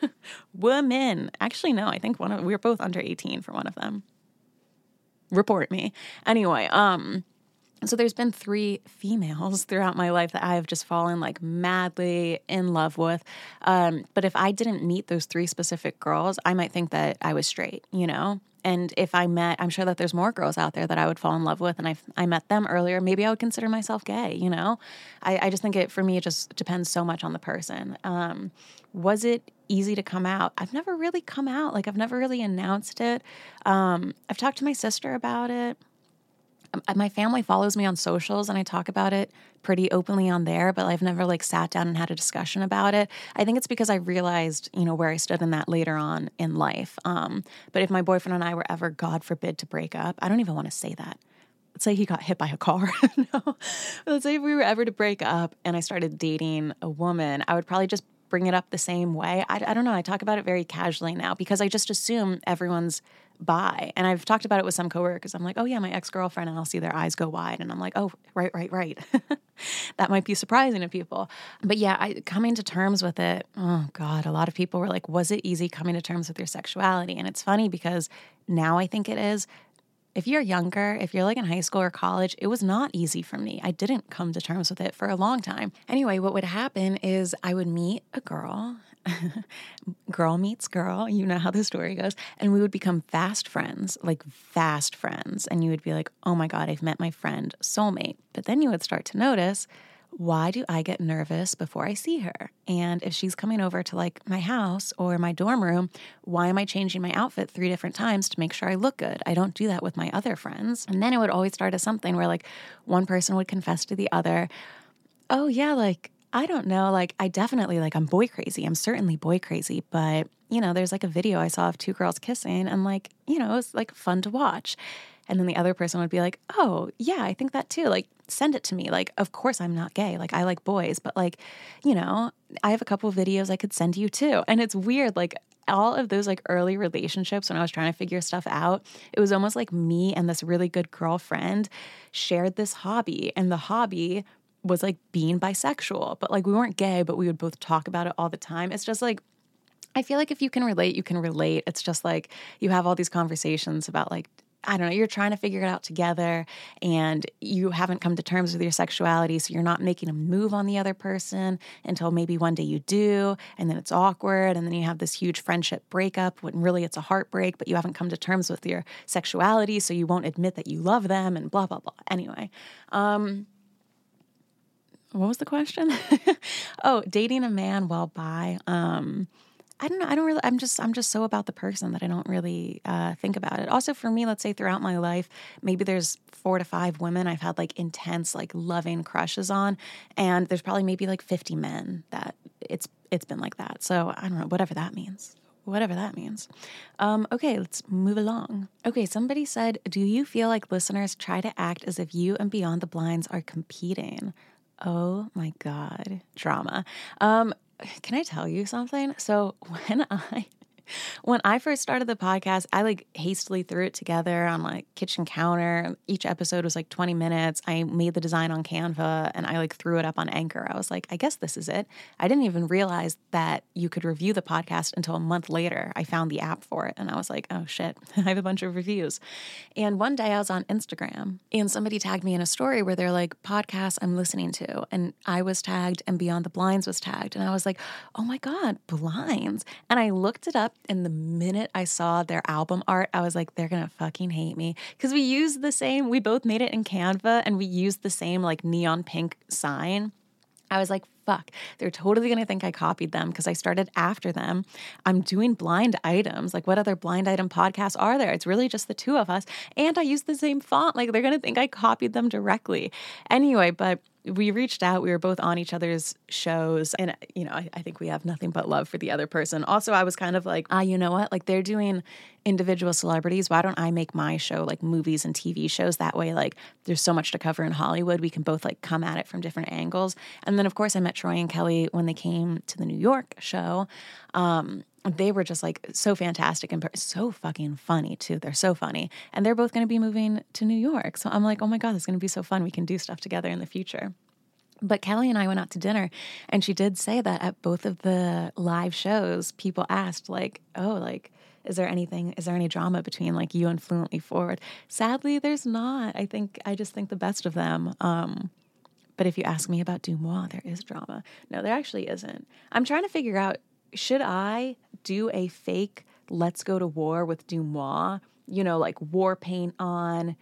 Woman. Actually, no, I think one of we were both under eighteen for one of them. Report me. Anyway, um, so there's been three females throughout my life that I have just fallen like madly in love with. Um, but if I didn't meet those three specific girls, I might think that I was straight, you know? And if I met, I'm sure that there's more girls out there that I would fall in love with, and I I met them earlier, maybe I would consider myself gay, you know? I, I just think it, for me, it just depends so much on the person. Um, was it easy to come out? I've never really come out. Like, I've never really announced it. Um, I've talked to my sister about it. My family follows me on socials, and I talk about it pretty openly on there, but I've never like sat down and had a discussion about it. I think it's because I realized, you know, where I stood in that later on in life. Um, but if my boyfriend and I were ever, God forbid, to break up, I don't even want to say that. Let's say he got hit by a car. No. Let's say if we were ever to break up and I started dating a woman, I would probably just bring it up the same way. I, I don't know. I talk about it very casually now because I just assume everyone's bi. And I've talked about it with some coworkers. I'm like, oh yeah, my ex-girlfriend, and I'll see their eyes go wide. And I'm like, oh, right, right, right. That might be surprising to people. But yeah, I coming to terms with it, oh God, a lot of people were like, was it easy coming to terms with your sexuality? And it's funny because now I think it is. If you're younger, if you're like in high school or college, it was not easy for me. I didn't come to terms with it for a long time. Anyway, what would happen is I would meet a girl, girl meets girl, you know how the story goes, and we would become fast friends, like fast friends. And you would be like, oh my God, I've met my friend soulmate. But then you would start to notice, why do I get nervous before I see her? And if she's coming over to like my house or my dorm room, why am I changing my outfit three different times to make sure I look good? I don't do that with my other friends. And then it would always start as something where like one person would confess to the other, oh yeah, like I don't know. Like, I definitely, like, I'm boy crazy. I'm certainly boy crazy. But, you know, there's like a video I saw of two girls kissing and, like, you know, it's like fun to watch. And then the other person would be like, oh, yeah, I think that too. Like, send it to me. Like, of course I'm not gay. Like, I like boys. But, like, you know, I have a couple of videos I could send you too. And it's weird. Like, all of those, like, early relationships when I was trying to figure stuff out, it was almost like me and this really good girlfriend shared this hobby. And the hobby was like being bisexual, but like we weren't gay, but we would both talk about it all the time. It's just like, I feel like if you can relate, you can relate. It's just like you have all these conversations about like, I don't know, you're trying to figure it out together and you haven't come to terms with your sexuality. So you're not making a move on the other person until maybe one day you do. And then it's awkward. And then you have this huge friendship breakup when really it's a heartbreak, but you haven't come to terms with your sexuality. So you won't admit that you love them and blah, blah, blah. Anyway, um, what was the question? Oh, dating a man while bi. Um, I don't know. I don't really, I'm just, I'm just so about the person that I don't really uh, think about it. Also for me, let's say throughout my life, maybe there's four to five women I've had like intense, like loving crushes on. And there's probably maybe like fifty men that it's, it's been like that. So I don't know, whatever that means. Whatever that means. Um, okay, let's move along. Okay, somebody said, do you feel like listeners try to act as if you and Beyond the Blinds are competing? Oh my God, drama. Um, can I tell you something? So when I, when I first started the podcast, I like hastily threw it together on my kitchen counter. Each episode was like twenty minutes. I made the design on Canva and I like threw it up on Anchor. I was like, I guess this is it. I didn't even realize that you could review the podcast until a month later. I found the app for it and I was like, oh shit, I have a bunch of reviews. And one day I was on Instagram and somebody tagged me in a story where they're like, podcasts I'm listening to. And I was tagged and Beyond the Blinds was tagged. And I was like, oh my God, Blinds. And I looked it up. And the minute I saw their album art, I was like, they're going to fucking hate me. Because we used the same, we both made it in Canva and we used the same like neon pink sign. I was like, fuck, they're totally going to think I copied them because I started after them. I'm doing blind items. Like what other blind item podcasts are there? It's really just the two of us. And I used the same font. Like they're going to think I copied them directly. Anyway, but we reached out. We were both on each other's shows. And, you know, I, I think we have nothing but love for the other person. Also, I was kind of like, ah, you know what? Like they're doing individual celebrities. Why don't I make my show like movies and T V shows? That way, like there's so much to cover in Hollywood. We can both like come at it from different angles. And then, of course, I met Troy and Kelly when they came to the New York show. Um, they were just like so fantastic and so fucking funny too. They're so funny. And they're both going to be moving to New York. So I'm like, oh my God, it's going to be so fun. We can do stuff together in the future. But Kelly and I went out to dinner and she did say that at both of the live shows, people asked like, oh, like, is there anything, is there any drama between like you and Fluently Forward? Sadly, there's not. I think, I just think the best of them. Um, but if you ask me about Dumois, there is drama. No, there actually isn't. I'm trying to figure out, should I do a fake Let's Go to War with Dumois? You know, like war paint on,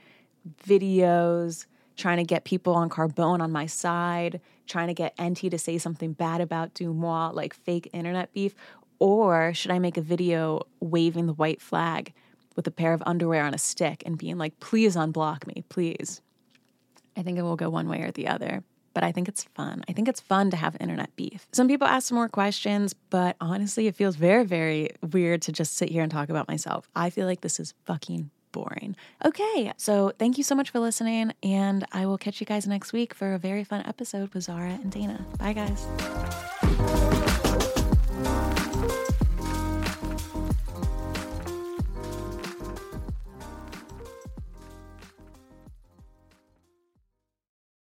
videos, trying to get people on Carbone on my side, trying to get N T to say something bad about Dumois, like fake internet beef? Or should I make a video waving the white flag with a pair of underwear on a stick and being like, please unblock me, please? I think it will go one way or the other. But I think it's fun. I think it's fun to have internet beef. Some people ask some more questions, but honestly, it feels very, very weird to just sit here and talk about myself. I feel like this is fucking boring. Okay, so thank you so much for listening, and I will catch you guys next week for a very fun episode with Zara and Dana. Bye, guys.